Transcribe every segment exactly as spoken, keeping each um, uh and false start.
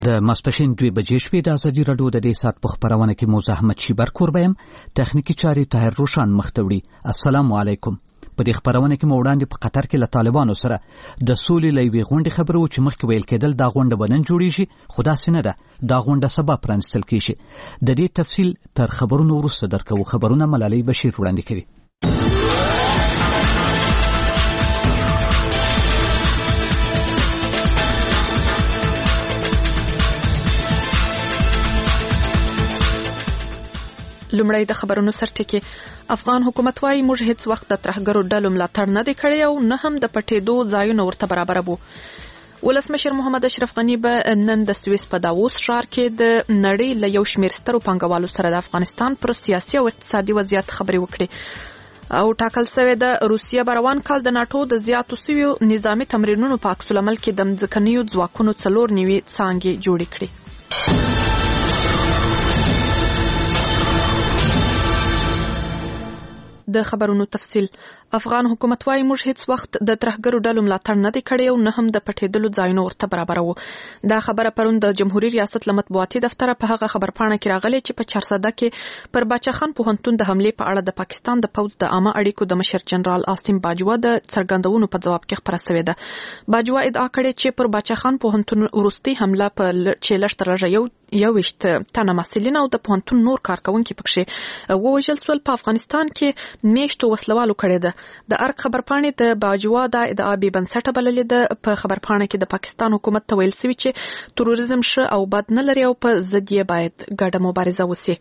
د ماسپښین دوه بجې شپې د ازادي راډیو د دې سات په خبرونه کې موزه احمد شیبر کوربم تخنیکی چاري طاهر روشان مختوړي. السلام علیکم. په دې خبرونه کې مو وړاندې په قطر کې له طالبانو سره د سولې لوي غونډې خبرو چې مخکې ویل کېدل دا غونډه بنن جوړیږي، خو داسې نه ده، دا غونډه سبا پرانستل کیږي. د دې تفصیل تر خبرونو وروسته درکوو. خبرونه ملالۍ بشیر وړاندې کوي. لومړی د خبرونو سرټکی. افغان حکومت وايي موږ هیڅ وخت د ترهګرو ډلو ملاتړ نه دی کړی او نه هم د پټېدو ځایونه ورته برابروو. ولسمشر محمد اشرف غني به نن د سویس په داووس ښار کې د نړۍ له یو شمېر سترو پانګوالو سره د افغانستان پر سیاسي او اقتصادي وضعیت خبرې وکړي او ټاکل شوې د روسیې بروان کال د ناتو د زیاتو سویو نظامی تمرینونو په عکس العمل کې د ځمکنیو ځواکونو څلور نوي څانګې جوړې کړې. د خبرونو تفصیل. افغان حکومت وايي موږ هیڅ وخت د ترهګرو ډلو ملاتړ نه دی کړی او نه هم د پټېدلو ځایونو ورته برابروو. دا خبره پرون د جمهوریت ریاست له مطبوعاتي دفتره په هغه خبرپاڼه کې راغلې چې په چارسده کې پر باچا خان پوهنتون د حملې په اړه د پاکستان د پوځ د عامه اړیکو د مشر جنرال عاصم باجوه د څرګندونو په جواب کې خبره شوې ده. باجوه ادعا کړې چې پر باچا خان پوهنتون وروستي حمله په چې لږ تر لږه یو یو وشت تنه مسلین او د پوهنتون نور کارکونکي پکښې ووژل سول. په افغانستان کې میشتو وسلوالو کړې ده. د ارګ خبرپاڼې د باجوه د ادعا بې بنسټه بللې ده. په خبرپاڼه کې د پاکستان حکومت ته ویل شوي چې تروریزم ښه او بد نه لري او په ضد یې باید ګډه مبارزه وسي.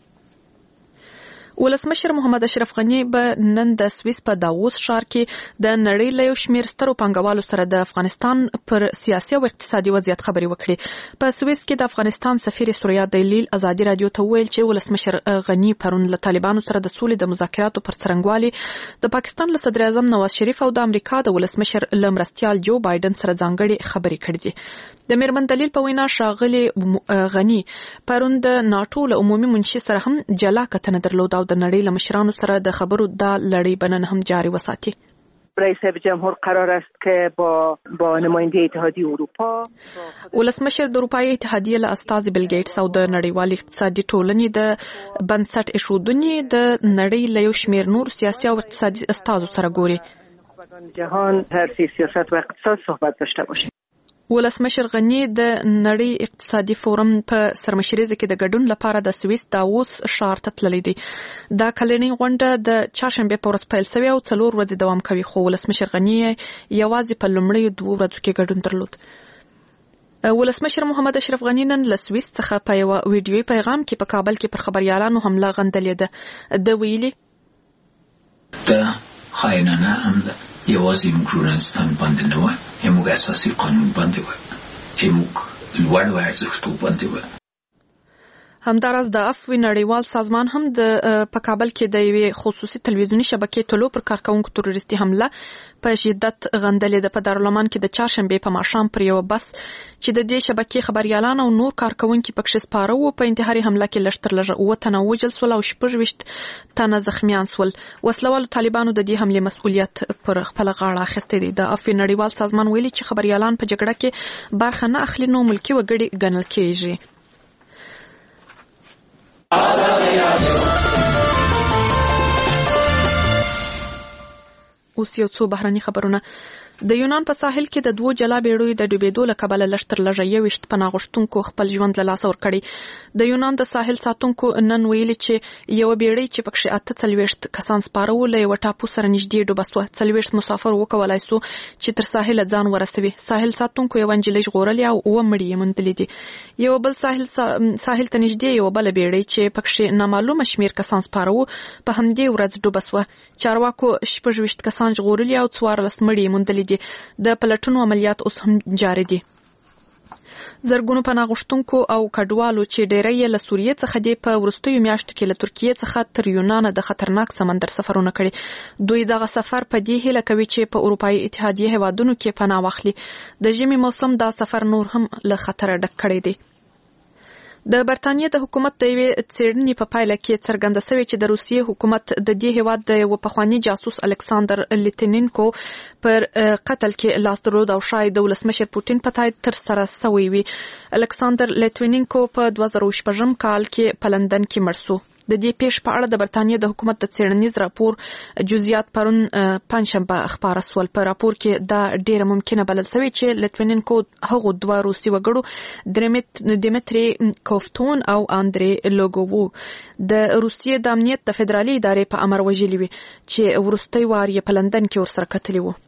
ولسمشر محمد اشرف غني به نن د سویس په داووس ښار کې د نړۍ له یو شمېر سترو پانګوالو سره د افغانستان پر سیاسي او اقتصادي وضعیت خبرې وکړي. په سویس کې د افغانستان سفیر سوریا دلیل ازادي رادیو ته ویل چې ولسمشر غني پرون له طالبانو سره د سولې د مذاکراتو پر څرنګوالي د پاکستان له صدر اعظم نواز شریف او د امریکا د ولسمشر له مرستیال جو بایدن سره ځانګړي خبرې کړې دي. د میرمن دلیل په وینا ښاغلي غني پرون د ناتو له عمومي منشي سره هم جلا کتنه درلوده او د نړۍ له مشرانو سره د خبرو دا لړۍ بنن هم جاری وساتي. رئیس جمهور قرار است که با با نماینده اتحادیه اروپا ولسمشر د اروپایي اتحادیه له استازي بیل ګیټس او د نړیوال اقتصادي ټولنې د بنسټ ایښودنې د نړۍ له یو شمېر نور سیاسي او اقتصادي استازو سره ګوري. جهان هر سیاست و اقتصاد صحبت داشته باشه. ولسمشر غني د نړۍ اقتصادي فورم په سرمشریزه کې د ګډون لپاره د سویس داووس ښار ته تللی دی. دا کلنۍ غونډه د چهارشنبې په ورځ پیل شوې او څلور ورځې دوام کوي، خو ولسمشر غني یوازې په لومړیو دوو ورځو کې ګډون درلود. ولسمشر محمد اشرف غني نن له سویس څخه په یو ویډیوي پیغام کې په کابل کې پر خبريالانو حمله غندلې ده. د ویلي د خاینانه حمله یوازې موږ ژورنالیستان باندې نه وه، موږ اساسي قانون باندې وه، موږ لوړو ارزښتو باندې وه. همداراز د عفوي نړیوال سازمان هم د په کابل کې د یوې خصوصي تلویزیوني شبکې ټولو پر کارکونکو تروریستي حمله په شدت غندلې ده. په دارالمان کې د چهارشنبې په ماښام پر یو بس چې د دې شبکې خبريالان او نور کارکونکي پکښې سپاره وو په انتحاري حمله کې لږ تر لږه اووه تنه وژل سول او شپږ ویشت تنه زخمیان سول. وسلوالو طالبانو د دې حملې مسؤلیت پر خپله غاړه اخیستی دی. د عفوي نړیوال سازمان ویلي چې خبريالان په جګړه کې برخه نه اخلي نو ملکي وګړي ګڼل کېږي. اوس یو څو بهرني خبرونه. د یونان په ساحل کې د دوو جلا بیړیو د ډوبېدو له کبله لږ تر لږه یوویشت پناه غوښتونکو خپل ژوند له لاسه ورکړی. د یونان د ساحل ساتونکو نن ویلي چې یوه بیړۍ چې پکښې اته څلوېښت کسان سپاره وو له یوه ټاپو سره نږدې ډوبه سوه. څلوېښت مسافر وکولای سو چې تر ساحله ځان ورسوي. ساحل ساتونکو یوه نجلۍ ژغورلې او اووه مړي یې موندلي دي. یو بل ساحل سا... ساحل ته نږدې یوه بله بیړۍ چې پکښې نامعلومه شمېر کسان سپاره وو په همدې ورځ ډوبه سوه. چارواکو شپږ ویشت کسان ژغورلي او څوارلس مړي یې موندلي دي. د پلټونو عملیات اوس هم جاري دي. زرګونو پناه غوښتونکو او کډوالو چې ډېری یې له سوریې څخه دي په وروستیو میاشتو کې له ترکیې څخه تر یونانه د خطرناک سمندر سفرونه کړي. دوی دغه سفر په دې هیله کوي چې په اروپایي اتحادیه هیوادونو کې پناه واخلي. د ژمي موسم دا سفر نور هم له خطره ډک کړی دی. د برتانیې د حکومت د یوې څېړنې په پایله کې څرګنده شوې چې د روسیې حکومت د دې هیواد د یو پخواني جاسوس الکساندر لیتنینکو پر قتل کې لاس درلود او شاید د ولسمشر پوتین په تایید ترسره شوی وي. الکساندر لیتنینکو په دوه زره شپږم کال کې په لندن کې مړ شو. د دې پیښ په اړه د برتانیې د حکومت د څېړنیز راپور جزئیات پرون پنځشنبه خپاره سول. په راپور کې دا ډیره ممکنه بلل شوې چې لیتوینینکو هغو دوه روسي وګړو دیمتری کوفتون او اندری لوګوو د روسیې د امنیت د فدرالي ادارې په امر وژلي وي چې وروستي وار یې په لندن کې ورسره کتلي وو.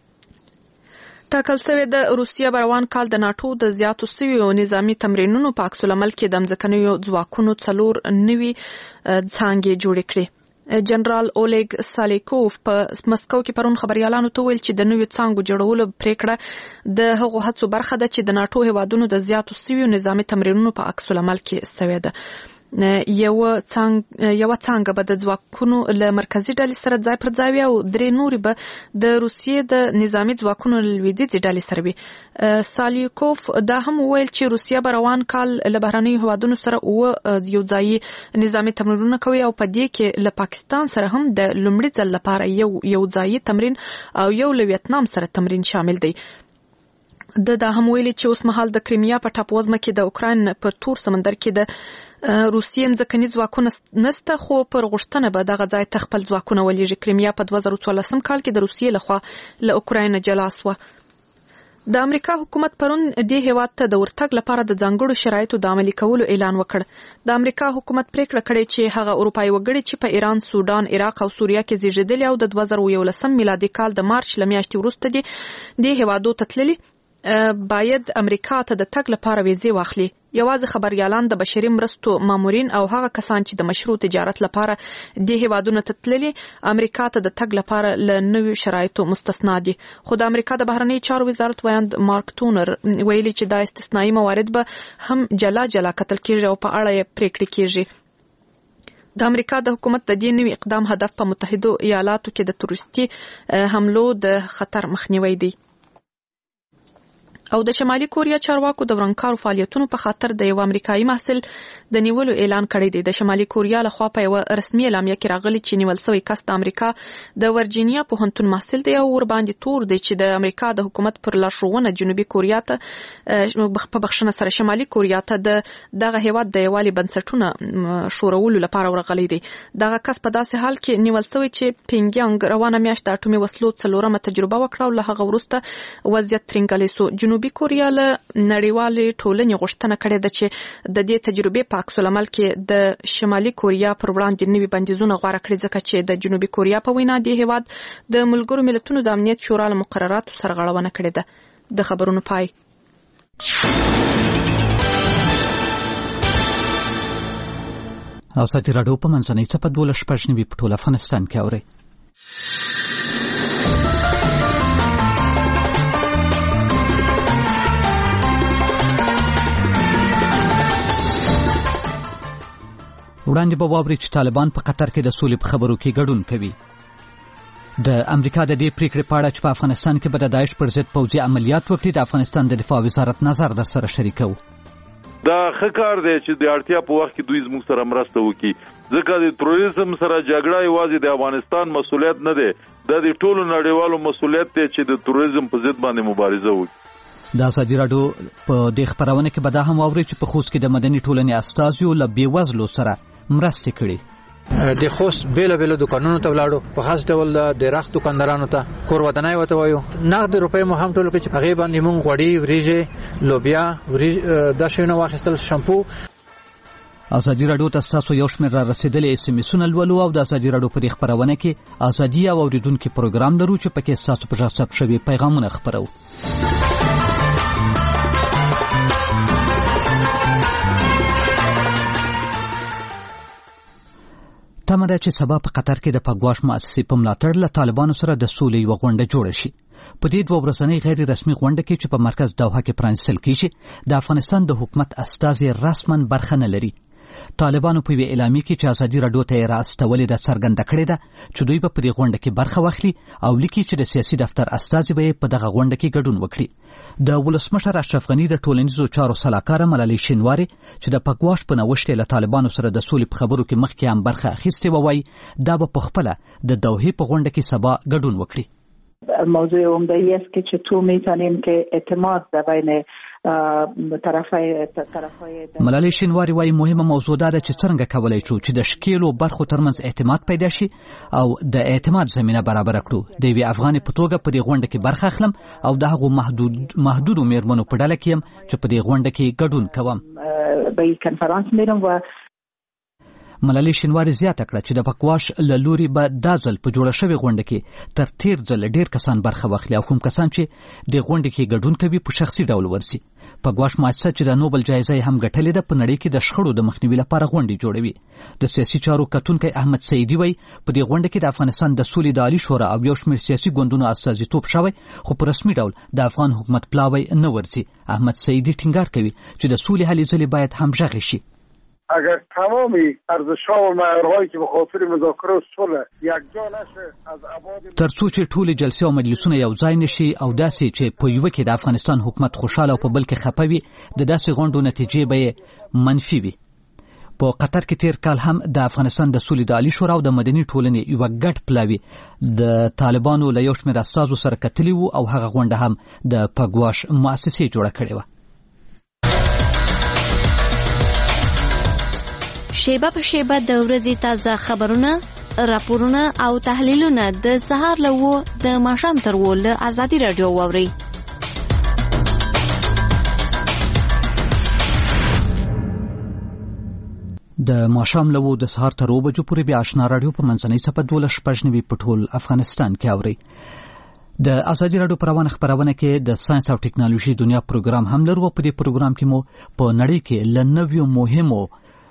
ټاکل شوی د روسیې روان کال د ناتو د زیاتو سویو نظامی تمرینونو په عکس العمل کې د ځمکنیو ځواکونو څلور نوي څانګې جوړې کړې. جنرال اولګ سالیکوف په مسکو کې پرون خبريالانو ته ویل چې د نوي څانګو جوړولو پریکړه د هغو هڅو برخه ده چې د ناتو هیوادونو د زیاتو سویو نظامی تمرینونو په عکس العمل کې شوی ده. یو څنګه یو څنګه به د ځواکونو له مرکزی ډلې سره ځای پر ځای وي او درې نوري به د روسیې د نظامی ځواکونو له لویدیځې ډلې سره وي. سالیکوف دا هم ویل چې روسیه به روان کال له بهرنیو هیوادونو سره اوه یو ځایي نظامی تمرینونه کوي او په دې کې له پاکستان سره هم د لومړي ځل لپاره یو یو ځایي تمرین او یو له ویتنام سره تمرین شامل دی. د دا هم ویلي چې اوس مهال د کریمیا په ټاپووزمه کې د اوکراین پر تور سمندر کې د روسیې ځمکني ځواکونه نسته خو پر غوښتنه به دغه ځای ته خپل ځواکونه ولېږي. کریمیا په دوه زره څوارلسم کال کې د روسیې لخوا له اوکراین جلا شوه. د امریکا حکومت پرون دې هیواد ته د ورتګ لپاره د ځانګړو شرایطو د عملي کولو اعلان وکړ. د امریکا حکومت پریکړه کړې چې هغه اروپایي وګړي چې په ایران، سودان، عراق او سوریه کې زیږیدلي او د دوه زره یولسم میلادي کال د مارچ له میاشتې وروسته دي دې هیوادو ته تللي باید امریکا ته د تګ لپاره ویزې واخلي. یوازې خبريالان، د بشري مرستو مامورین او هغه کسان چې د مشروع تجارت لپاره د هیوادونو ته تللي امریکا ته د تګ لپاره له نویو شرایطو مستثنا دي. خو د امریکا د بهرنی چارو وزارت ویاند مارک ټونر ویلي چې دا استثنایی موارد به هم جلا جلا کتل کیږي او په اړه یې پریکړې کیږي. د امریکا د حکومت د دې نوي اقدام هدف په متحده ایالاتو کې د تروریستي حملو د خطر مخنیوي دی. او د شمالي کوریا چارواکو د ورانکارو فعالیتونو په خاطر د یو امریکایي محصل د نیولو اعلان کړی دی. د شمالي کوریا لخوا په یو رسمي اعلامیه کې راغلی چې نیول شوی کس د امریکا د ورجینیا پوهنتون محصل دی او ور باندې تور دی چې د امریکا د حکومت پر لارښوونه جنوبي کوریا ته په بخښنه سره شمالي کوریا ته د دغه هیواد د یوالي بنسټونه شورولو لپاره ورغلی دی. دغه کس په داسې حال کې نیول شوی چې پینګیانګ روانه میاشت د اټومي وسلو څلورمه تجربه وکړه او له هغه وروسته وضعیت ترنګلی سو. جنوبي کوریا له نړیوالې ټولنې غوښتنه کړې ده چې د دې تجربې په عکس العمل کې د شمالي کوریا پر وړاندې نوي بندیزونه غوره کړي ځکه چې د جنوبي کوریا په وینا د هیواد د ملګرو ملتونو د امنیت شورا له مقرراتو سرغړونه کړې ده. د خبرونو پای. ازادي راډیو په منځنۍ څپه دولس شپږ نوي په ټول افغانستان کې اوري. وړاندې به واوري چې طالبان په قطر کې د سولې په خبرو کې ګډون کوي. د امریکا د دې پریکړې په اړه چې په افغانستان کې به د داعش پر ضد پوځي عملیات وکړي د افغانستان د دفاع وزارت نظر در سره شریکو. دا ښه کار دی چې د اړتیا په وخت کې دوی زموږ سره مرسته وکړي ځکه د تروریزم سره جګړه یوازې د افغانستان مسؤلیت نه دی، دا د ټولو نړیوالو مسؤلیت دی چې د تروریزم په ضد باندې مبارزه وکړي. د ازادي راډیو په دې خبرونه کې به دا هم واوري چې په خوست کې د مدني ټولنې استازیو له بېوزلو سره مرستې کړي. د خوست بیل بیل دکانونو ته ولاړو، په خاص ډول د رخت دکاندارانو ته کور ودانای وته وایو نقد روپې مو هم ټول کې چې هغه باندې مونږ غوړي، وریجې، لوبیا، وریجې د شینو واخیستل، شامپو. ازادي راډیو ته تاسو یو شمېر را رسیدلې اس ام اسونه لولو او د ازادي راډیو په دې خبرونه کې ازادي او اوریدونکو پروګرام لرو چې پکې تاسو په ځاب شوي پیغامونه خبرو. تمه ده چې سبا په قطر کې د پګواش مؤسسې په ملاتړ له طالبانو سره د سولې یوه غونډه جوړه شي. په دې دوه ورځنۍ غیر رسمي غونډه کې چې په مرکز دوحه کې پرانیستل کیږي د افغانستان د حکومت استازي رسماً برخه نه لري. طالبانو په یوې اعلامیه کې چې ازادي راډیو ته یې راستولې ده څرګنده کړې ده چې دوی به په دې غونډه کې برخه واخلي او لیکي چې د سیاسي دفتر استازي به په دغه غونډه کې ګډون وکړي. د ولسمشر اشرف غني د ټولنیزو چارو سلاکار ملالۍ شینواري چې د پګواش په نوښت له طالبانو سره د سولې په خبرو کې مخکې هم برخه اخیستې ووایي دا به په خپله د دوحې په غونډه کې سبا ګډون وکړي. موضوع عمده است که چطور میتونیم که اعتماد در بین طرفای طرفای ملالۍ شینواري وايي مهمه موضوع ده چې څنګه کولای شو چې د شکیلو برخو ترمنځ اعتماد پیدا شي او د اعتماد زمينه برابر کړو. د یوې افغاني په توګه په دې غونډه کې برخه اخلم او د هغو محدود محدودو میرمنو په ډله کې يم چې په دې غونډه کې ګډون کوم. به کنفرانس میرم و ملالۍ شینواري زیاته کړه چې د پکواش له لوري به دا ځل په جوړه شوې غونډه کې تر تیر ځل ډېر کسان برخه واخلي او کوم کسان چې د غونډې کې ګډون کوي په شخصي ډول ورسي. پګواش مؤسسه چې د نوبل جایزه هم ګټلې ده په نړۍ کې د شخړو د مخنیوي لپاره غونډې جوړوي. د سیاسي چارو کتونکی احمد سعیدي وایي په دې غونډه کې د افغانستان د سولې د عالی شورا او یو شمېر سیاسي ګوندونو استازیتوب شوی خو په رسمي ډول د افغان حکومت پلاوی نه ورځي. احمد سعیدي ټینګار کوي چې د سولې هلې ځلې باید همغږې شي. اگر تمامی ارزش‌ها و معیارهایی که به خاطر مذاکره و صلح یکجا نشه از ابعاد ترڅو چې ټول جلسې او مجلسونه یو ځای نشي او داسې چې په یو کې د افغانستان حکومت خوشاله او په بل کې خپه وي د داسې غونډو نتیجې به منفي وي. په قطر کې تیر کال هم د افغانستان د سولې د عالی شورا او د مدني ټولنې یو ګډ پلاوی د طالبانو له یو شمېر استازو سره کتلي وو او هغه غونډه هم د پګواش مؤسسې جوړه کړې وه. شیبه په شیبه د ورځې تازه خبرونه، راپورونه او تحلیلونه د سهار له وو د ماښام تر وو له ازادي راډیو واورئ. د ماښام له وو د سهار تر اوو بجو پورې بیا آشنا راډیو په منځنۍ څپه دولس شپږ نوي په ټول افغانستان کې اورئ. د ازادي راډیو په روانه خپرونه کې د ساينس او ټکنالوژي دنیا پروګرام هم لرو. په دې پروګرام کې مو په نړۍ کې له نویو مهمو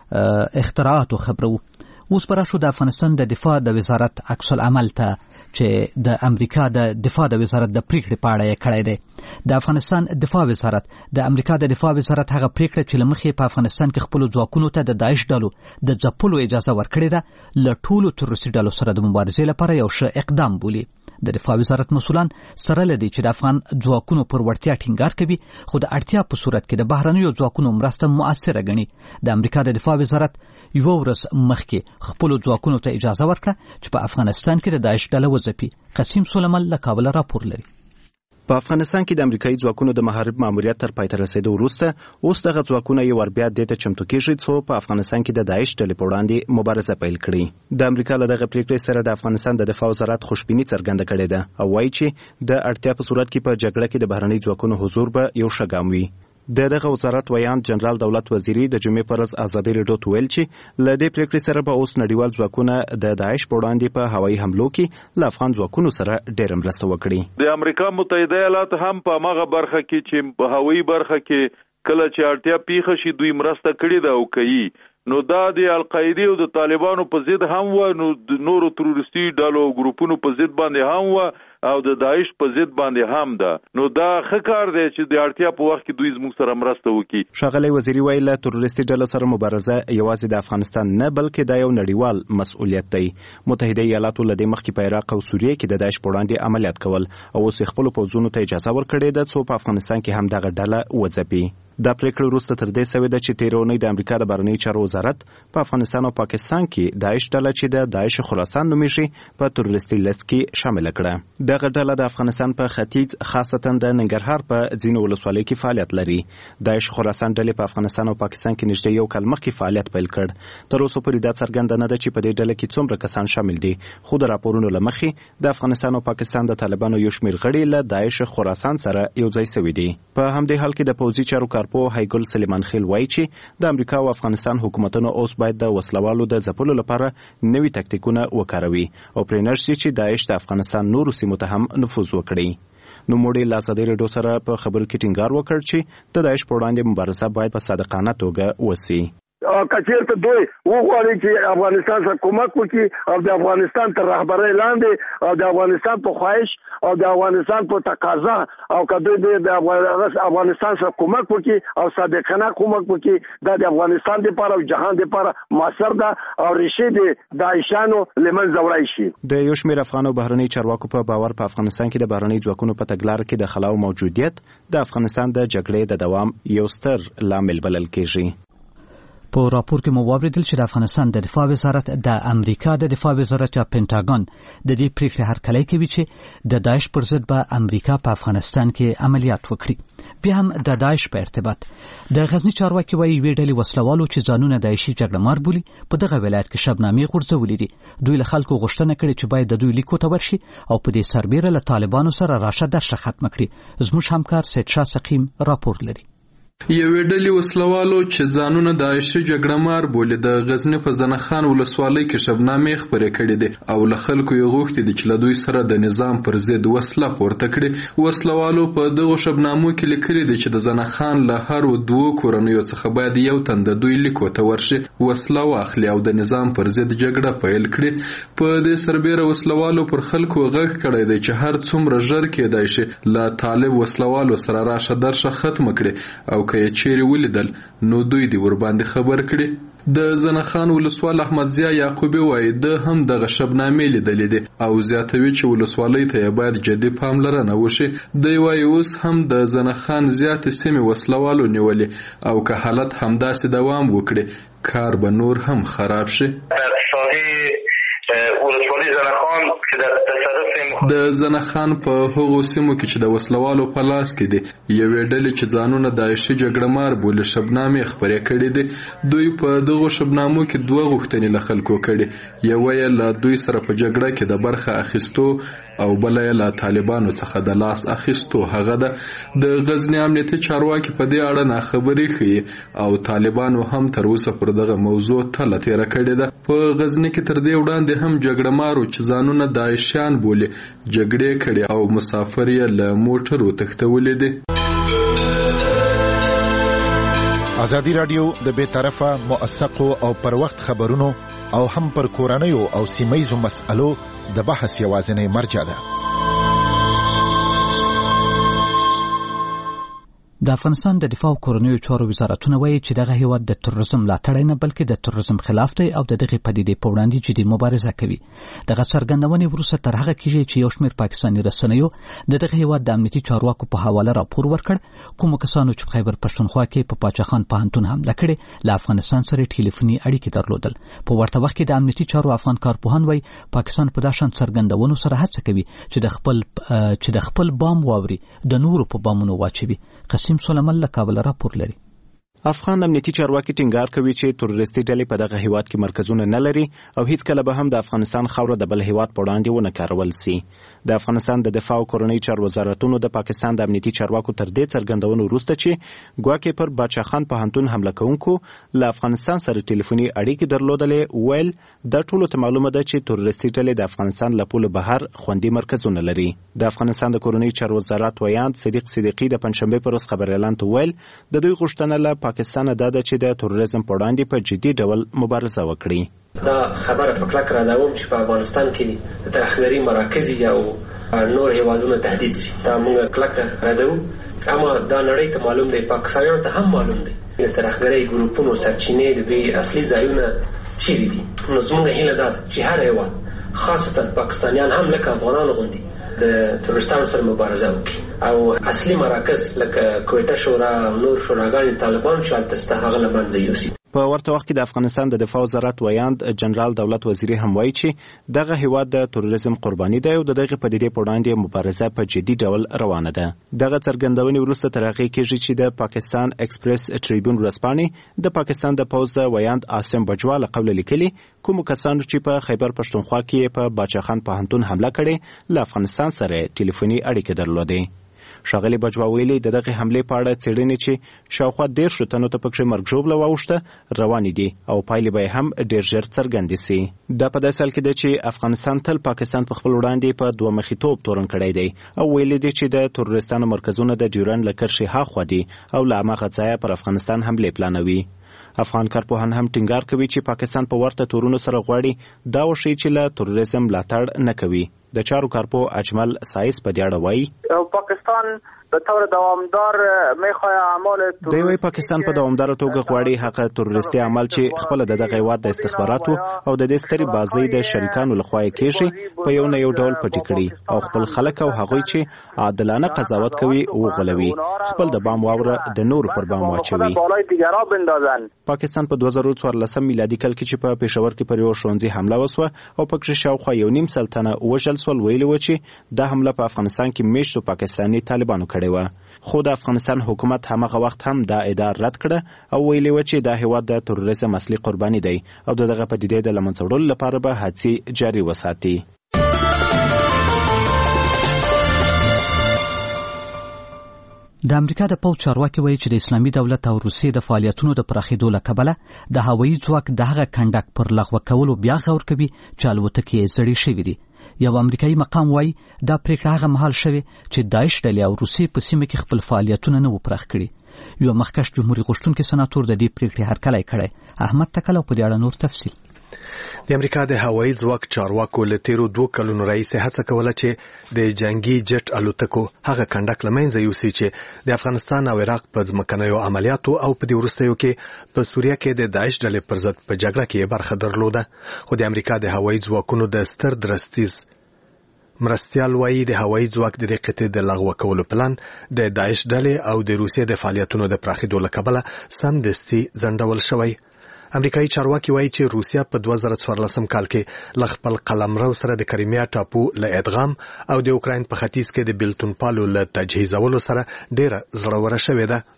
اختراعاتو خبرو. اوس پر شو د افغانستان د دفاع د وزارت عکس العمل ته چې د امریکا د دفاع د وزارت د پریکړې په اړه یې کړی دی. د افغانستان دفاع وزارت د امریکا د دفاع وزارت هغه پریکړه چې لمخې په افغانستان کې خپل ځواکونو ته د داعش ډلو د ځپلو اجازه ورکړې ده له ټولو تروریستي ډلو سره د مبارزې لپاره یو ښه اقدام بولي. د دفاع وزارت مسؤلان سره لدی چې د افغان ځواکونو پر وړتیا ټینګار کوي خو د اړتیا په صورت کې د بهرنیو ځواکونو مرسته مؤثره ګڼي. د امریکا د دفاع وزارت یو ورځ مخکې خپل ځواکونو ته اجازه ورکړه چې په افغانستان کې د داعش ډله وځپي. قسیم سلیمان له کابل راپور لري. په افغانستان کې د امریکایي ځواکونو د محارب ماموریت تر پای ته رسیدو وروسته اوس دغه ځواکونه یو ور بیا د چمتو کېږي څو په افغانستان کې د داعش ډلې په وړاندې مبارزه پیل کړي. د امریکا له دغه پریکړې سره د افغانستان د دفاع وزارت خوشبیني څرګنده کړې ده او وایي چې د اړتیا په صورت کې په جګړه کې د بهرني ځواکونو حضور به یو ښه ګام وي. د دغه وزارت ویان جنرال دولت وزیری د جمعې پر ورځ ازادي راډیو ته ویل چې له دې پریکړې سره به اوس نړیوال ځواکونه د داعش په وړاندې په هوایي حملو کې له افغان ځواکونو سره ډېر مرسته وکړي. د امریکا متحده ایالات هم په هغه برخه کې چې په هوایي برخه کې کله چې اړتیا پیښه شي دوی مرسته کړې ده او کوي. نو دا د القاعده او د طالبانو په ضد هم و، نو د نورو تروریستي ډلو او ګروپونو په ضد باندې هم و او د داعش په ضد باندې هم ده. نو دا ښه کار دی چې د اړتیا په وخت کې دوی زموږ سره مرسته وکړي. ښاغلی وزیري ویل له تروریستي ډلو سره مبارزه یوازې د افغانستان نه بلکې د یو نړیوال مسؤلیت دی. متحده ایالاتو له دې مخکې په عراق او سوریه کې د داعش په وړاندې عملیات کول او اوس خپل پوځونو ته اجازه ورکړې ده څو په افغانستان کې هم دغه ډله وځپي. دا پریکړه وروسته تر دې شوې ده چې تیر اونۍ د امریکا د بهرنی چارو وزارت په افغانستان او پاکستان کې داعش ډله چې د داعش خراسان نومیږي په تروریستي لیست کې شامل کړه. دغه ډله د افغانستان په ختیځ خاصتا د ننګرهار په ځینو ولسوالیو کې فعالیت لري. داعش خراسان ډلې په افغانستان او پاکستان کې نږدې یو کال مخکې فعالیت پیل کړ. تر اوسه پورې دا څرګنده نه ده چې په دې ډله کې څومره کسان شامل دي خو د راپورونو له مخې د افغانستان او پاکستان د طالبانو یو شمېر غړي له داعش خراسان سره یو ځای شوي دي. په همدې حال کې د پوځي چارو کارپوه هایګل سلیمان خیل وایي چې د امریکا او افغانستان حکومتونو اوس باید د وسلوالو د ځپلو لپاره نوي تکتیکونه وکاروي او پرې نشي چې داعش د افغانستان نورو سیمو ته هم نفوذ وکړي. نو موږ له ازادي راډیو سره په خبرو کې ټینګار وکړ چې د داعش په وړاندې مبارزه باید په صادقانه توګه وشي. او کچیرته دوی وغواړي چې افغانستان سره کومک وکړي او د افغانستان تر رهبرۍ لاندې او د افغانستان په خواهش او د افغانستان په تقاضا او کدوی د افغانستان سره کومک وکړي او صادقانه کومک وکړي دا د افغانستان لپاره او جهان لپاره موثر ده او ریښې د داعشانو لمنځه وړای شي. د یو شمېر افغان او بهرني چارواکو په باور په افغانستان کې د بهرني ځواکونو په تګلارو کې د خلاو موجودیت د افغانستان د جګړې د دوام یو ستر لامل بلل کېږي. په راپور کې مو واوریدل چې د افغانستان د دفاع وزارت د امریکا د دفاع وزارت یا پینټاګون د دې پریکړې هرکلی کوي چې د داعش پر ضد به امریکا په افغانستان کې عملیات وکړي. بیا هم د داعش په ارتباط د غزنی چارواکي وایي یوې ډلې وسلوالو چې ځانونه داعشي جګړه مار بولي په دغه ولایت کې شبنامې غورځولې دي. دوی له خلکو غوښتنه کړې چې باید د دوی لیکو ته ورشي او په دې سربیره له طالبانو سره راشه درشه ختمه کړي. زموږ همکار سید شاه سقیم راپور لري. یوې ډلې وسلوالو چې ځانونه داعشي جګړه مار بولي د غزنی په زنخان ولسوالۍ کې شبنامې خپرې کړې دي او له خلکو یې غوښتي دي چې له دوی سره د نظام پر ضد وسله پورته کړي. وسلوالو په دغو شبنامو کې لیکلي دي چې د زنخان له هر دوو کورنیو څخه باید یو تن د دوی لیکو ته ورشي، وسله واخلي او د نظام پر ضد جګړه پیل کړي. په دې سربیره وسلوالو پر خلکو غږ کړی دی چې هر څومره ژر کېدای شي له طالب وسلوالو سره راشه درشه ختمه کړي او که یې چیرې ولیدل نو دوی دې ورباندې خبر کړي. د زنخان ولسوال احمد ضیا یعقوبی وایي د هم دغه شبنامې لیدلې دي او زیاتوي چې ولسوالۍ ته باید جدي پاملرنه وشي. دی وایي اوس هم د زنخان زیاتې سیمې وسلوالو نیولې او که حالت همداسې دوام وکړي کار به نور هم خراب شي. ولسوالۍ زنخان چې د تصرف د زنخان په هغو سیمو کې چې د وسلوالو په لاس کې دي یوې ډلې چې ځانونه داعشي جګړه مار بولي شبنامې خپرې کړي دي. دوی په دغو شبنامو کې دوه غوښتنې له خلکو کړي، یوه یې له دوی سره په جګړه کې د برخه اخیستو او بله یې له طالبانو څخه د لاس اخیستو. هغه ده د غزني امنیتي چارواکي په دې اړه ناخبري ښیي او طالبانو هم تر اوسه پر دغه موضوع تله تیره کړې ده. په غزني کې تر دې وړاندې هم جګړه مارو چې ځانونه داعشیان بولي جګړې کړي او مسافر یې له موټرو تښتولي دي. ازادي راډیو د بې طرفه موثقو او پر وخت خبرونو او هم پر کورنیو او سیمه‌یزو مسألو د بحث یوازینی مرجع ده. د افغانستان د دفاع او کورنیو چارو وزارتونه وایي چې دغه هیواد د تروریزم ملاتړی نه بلکې د تروریزم خلاف دی او د دغې پدیدې په وړاندې جدي مبارزه کوي. دغه څرګندونې وروسته تر هغه کېږي چې یو شمېر پاکستاني رسنیو د دغه هیواد د امنیتي چارواکو په حواله راپور ورکړ. کومو کسانو چې په خیبر پښتونخوا کې په پاچاخان پوهنتون حمله کړې له افغانستان سره ټلیفوني اړیکې درلودل. په ورته وخت کې د امنیتي چارو افغان کارپوهان وایي پاکستان په داسې څرګندونو سره هڅه کوي چې د خپل چې د خپل بام واوري د نورو په بامونو واچوي. قسیم سلیمان له کابل راپور لري. افغان امنیتي چارواکي ټینګار کوي چې تروریستي ډلې په دغه هیواد کې مرکزونه نه لري او هیڅ کله به هم د افغانستان خاوره د بل هیواد په وړاندې ونه کارول سي. د افغانستان د دفاع او کورنۍ چارو وزارتونو د پاکستان د امنیتي چارواکو تر دې څرګندونو وروسته چې ګواکې پر باچاخان پوهنتون حمله کوونکو له افغانستان سره ټلیفوني اړیکې درلودلې ویل د ټولو ته معلومه ده چې تروریستي ډلې د افغانستان له پولو بهر خوندي مرکزونه لري. د افغانستان د کورنۍ چارو وزارت ویاند صدیق صدیقي د پنځشنبې پر ورځ خبر اعلان ته ویل د دوی غوښتنه له پاکستان دا ده چې د تروریزم په وړاندې په جدي ډول مبارزه وکړي. دا خبره په کلک راځوم چې په افغانستان کې د ترهګرۍ مراکز یا نور هیوادونه تهدید شي. دا موږ کلک راځو، اما دا نړۍ ته معلوم دی، پاکستانیانو ته هم معلوم دی د ترهګرۍ ګروپونو سرچینې د دوی اصلي ځایونه چیرې دي. نو زموږ هیله ده چې هر هیواد خاصتا پاکستانیان هم لکه افغانانو غوندي د تروریستانو سره مبارزه وکړي او اصلي مراکز لکه کویټه شورا او نور شوراګانې طالبان چې هلته سته هغه له منځه یوسي. په ورته وخت کې د افغانستان د دفاع وزارت ویاند جنرال دولت وزیری هم وایي چې دغه هیواد د تروریزم قرباني دی او د دغه پدیدې په وړاندې مبارزه په جدي ډول روانه ده. دغه څرګندونې وروسته تر هغې کېږي چې د پاکستان ایکسپریس ټریبیون ورځپاڼې د پاکستان د پوځ د ویاند عاصم بجوا له قوله لیکلي کومو کسانو چې په خیبر پښتونخوا کې په باچاخان پوهنتون حمله کړې له افغانستان سره ټلیفوني اړیکې درلودې. ښاغلي بجوا ویلي د دغه حملې په اړه څېړنې چې شاوخوا دېرشو تنو ته پکې مرګ ژوبله واوښته روانې دي او پایلې به هم ډېر ژر څرګندې سي. دا په داسې حال کې ده چې افغانستان تل پاکستان په خپل وړاندې په دوه مخي توب تورن کړی دی او ویلي دي چې د تروریستانو مرکزونه د ډیورنډ له کرښې هاخوا دي او له هماغه ځایه پر افغانستان حملې پلانوي. افغان کارپوهان هم ټینګار کوي چې پاکستان په ورته تورونو سره غواړي دا وشي چې له تروریزم ملاتړ نه کوي. د چارو کارپو اجمل سایس په دې اړه وایي پاکستان به طور دوامدار میخواه اعمال دوی وایي پاکستان په دوامداره توګه غواړي هغه تروریستي عمل چې خپل د دغه هیواد د استخباراتو او د دې سترې بازۍ د شریکانو لخوا یې کېږي په یو نه یو ډول پټې کړي او خپل خلک او هغوی چې عادلانه قضاوت کوي وغولوي، خپل د بام واوره د نور پر بام واچوي. پاکستان په دوه زره څوارلسم میلادي کال کې چې په پېښور کې پر یو ښوونځي حمله وسوه او پکې شاوخوا یو نیم سل تنه وژل سول، ویلي و چې دا حمله په افغانستان کې میشتو پاکستاني طالبانو کړې وه. خو د افغانستان حکومت همغه وخت هم دا ادعا رد کړه او ویلي و چې دا هیواد د تروریزم اصلي قرباني دی او د دغه پدیدې د له منځه وړلو لپاره به هڅې جاري وساتي. د امریکا د پوځ چارواکي وایي چې د اسلامي دولت او روسیې د فعالیتونو د پراخېدو له کبله د هوایي ځواک د هغه کنډک پر لغوه کولو بیا غور کوي چې الوتکې یې زړې شوي دي. یو امریکایي مقام وایي دا پریکړه هغه مهال شوې چې داعش ډلې او روسیې په سیمه کې خپل فعالیتونه نه و پراخ کړي. یو مخکښ جمهوریت غوښتونکي سناتور د دې پریکړې هرکلی کړی. احمد تکل په دې اړه نور تفصیل. د امریکا د هوایي ځواک چارواکو له تیرو دوه کلونو راهیسې هڅه کوله چې د جنگي جټ الوتکو هغه کنډک له منځه یوسي چې د افغانستان او عراق په ځمکنیو عملیاتو او په دې وروستیو کې په سوریه کې د داعش ډلې پر ضد په جګړه کې برخه درلوده. خو د امریکا د هوایي ځواکونو د ستر درستیز مرستیال وایي د هوایي ځواک د دې قطعې د لغوه کولو پلان د داعش ډلې او د روسیې د فعالیتونو د پراخېدو له کبله سمدستي ځنډول شوی. امریکایي چارواکي وایي چې روسیا په دوه زره څوارلسم کال کې له خپل قلمرو سره د کریمیا ټاپو له ادغام او د اوکراین په ختیځ کې د بیلتون پالو له تجهیزولو سره ډیره زړوره شوې ده.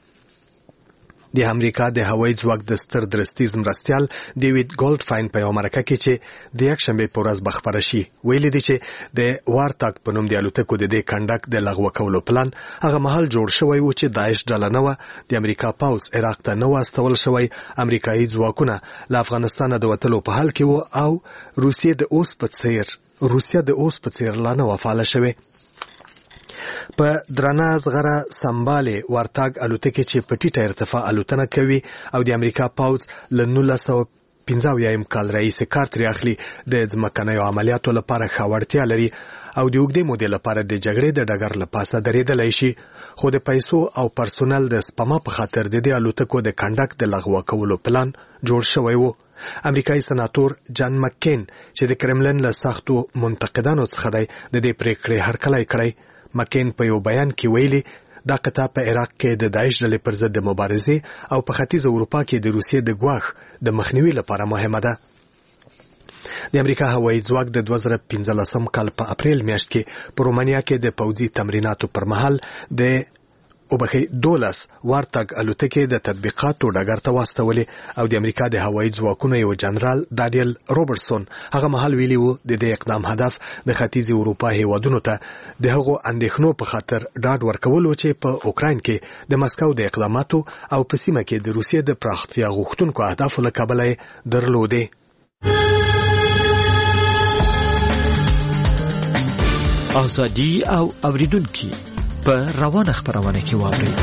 د امریکا د هوایي ځواک د ستر درستیز مرستیال ډیوید ګولډفاین په یو مرکه کې چې د یکشنبې په ورځ به خپره شي ویلي دي چې د وارتاک په نوم د الوتکو د دې کنډک د لغوه کولو پلان هغه مهال جوړ شوی و چې داعش ډله نه وه د امریکا پوځ عراق ته نه و استول شوی. امریکایي ځواکونه له افغانستانه د وتلو په حال کې و او روسیې د اوس په څیر روسیا د اوس په څیر لا نه و فعاله شوې. په درنه زغره سمبالې ورتاګ الوتکې چې په ټیټه ارتفاع الوتنه کوي او د امریکا پوځ له نولس سوه پنځه اویایم کال راهیسې کار ترې اخلي د ځمکنیو عملیاتو لپاره ښه وړتیا لري او د اوږدې مودې لپاره د جګړې د ډګر له پاسه درېدلی شي. خو د پیسو او پرسونل د سپما په خاطر د دې الوتکو د کنډک د لغوه کولو پلان جوړ شوی و. امریکایي سناتور جان مکین چې د کرملن له سختو منتقدانو څخه دی د دې پریکړې هرکلی کړی. مکین په یو بیان کې ویلي دا قطعه په عراق کې د داعش ډلې پر ضد د مبارزې او په ختیځ اروپا کې د روسیې د ګواښ د مخنیوي لپاره مهمه ده. د امریکا هوایي ځواک د دوه زره پنځلسم کال په اپریل میاشت کې په رومانیا کې د پوځي تمریناتو پر مهال د وبخي دولس وارتاګ الوتکې د تطبیقاتو ډګر ته واستولې او د امریکا د هوایي ځواکونو یو جنرال دانیل روبرټسون هغه مهال ویلي و د دې اقدام هدف د ختیځ اروپا هیوادونو ته د هغو اندېښنو په خاطر ډاډ ورکولو چې په اوکراین کې د مسکو د اقداماتو او په سیمه کې د روسیې د پراختیا غوښتونکو اهدافو له کبله درلودې. ازادي او اوریدونکي په روانه خبرونه کې واوري.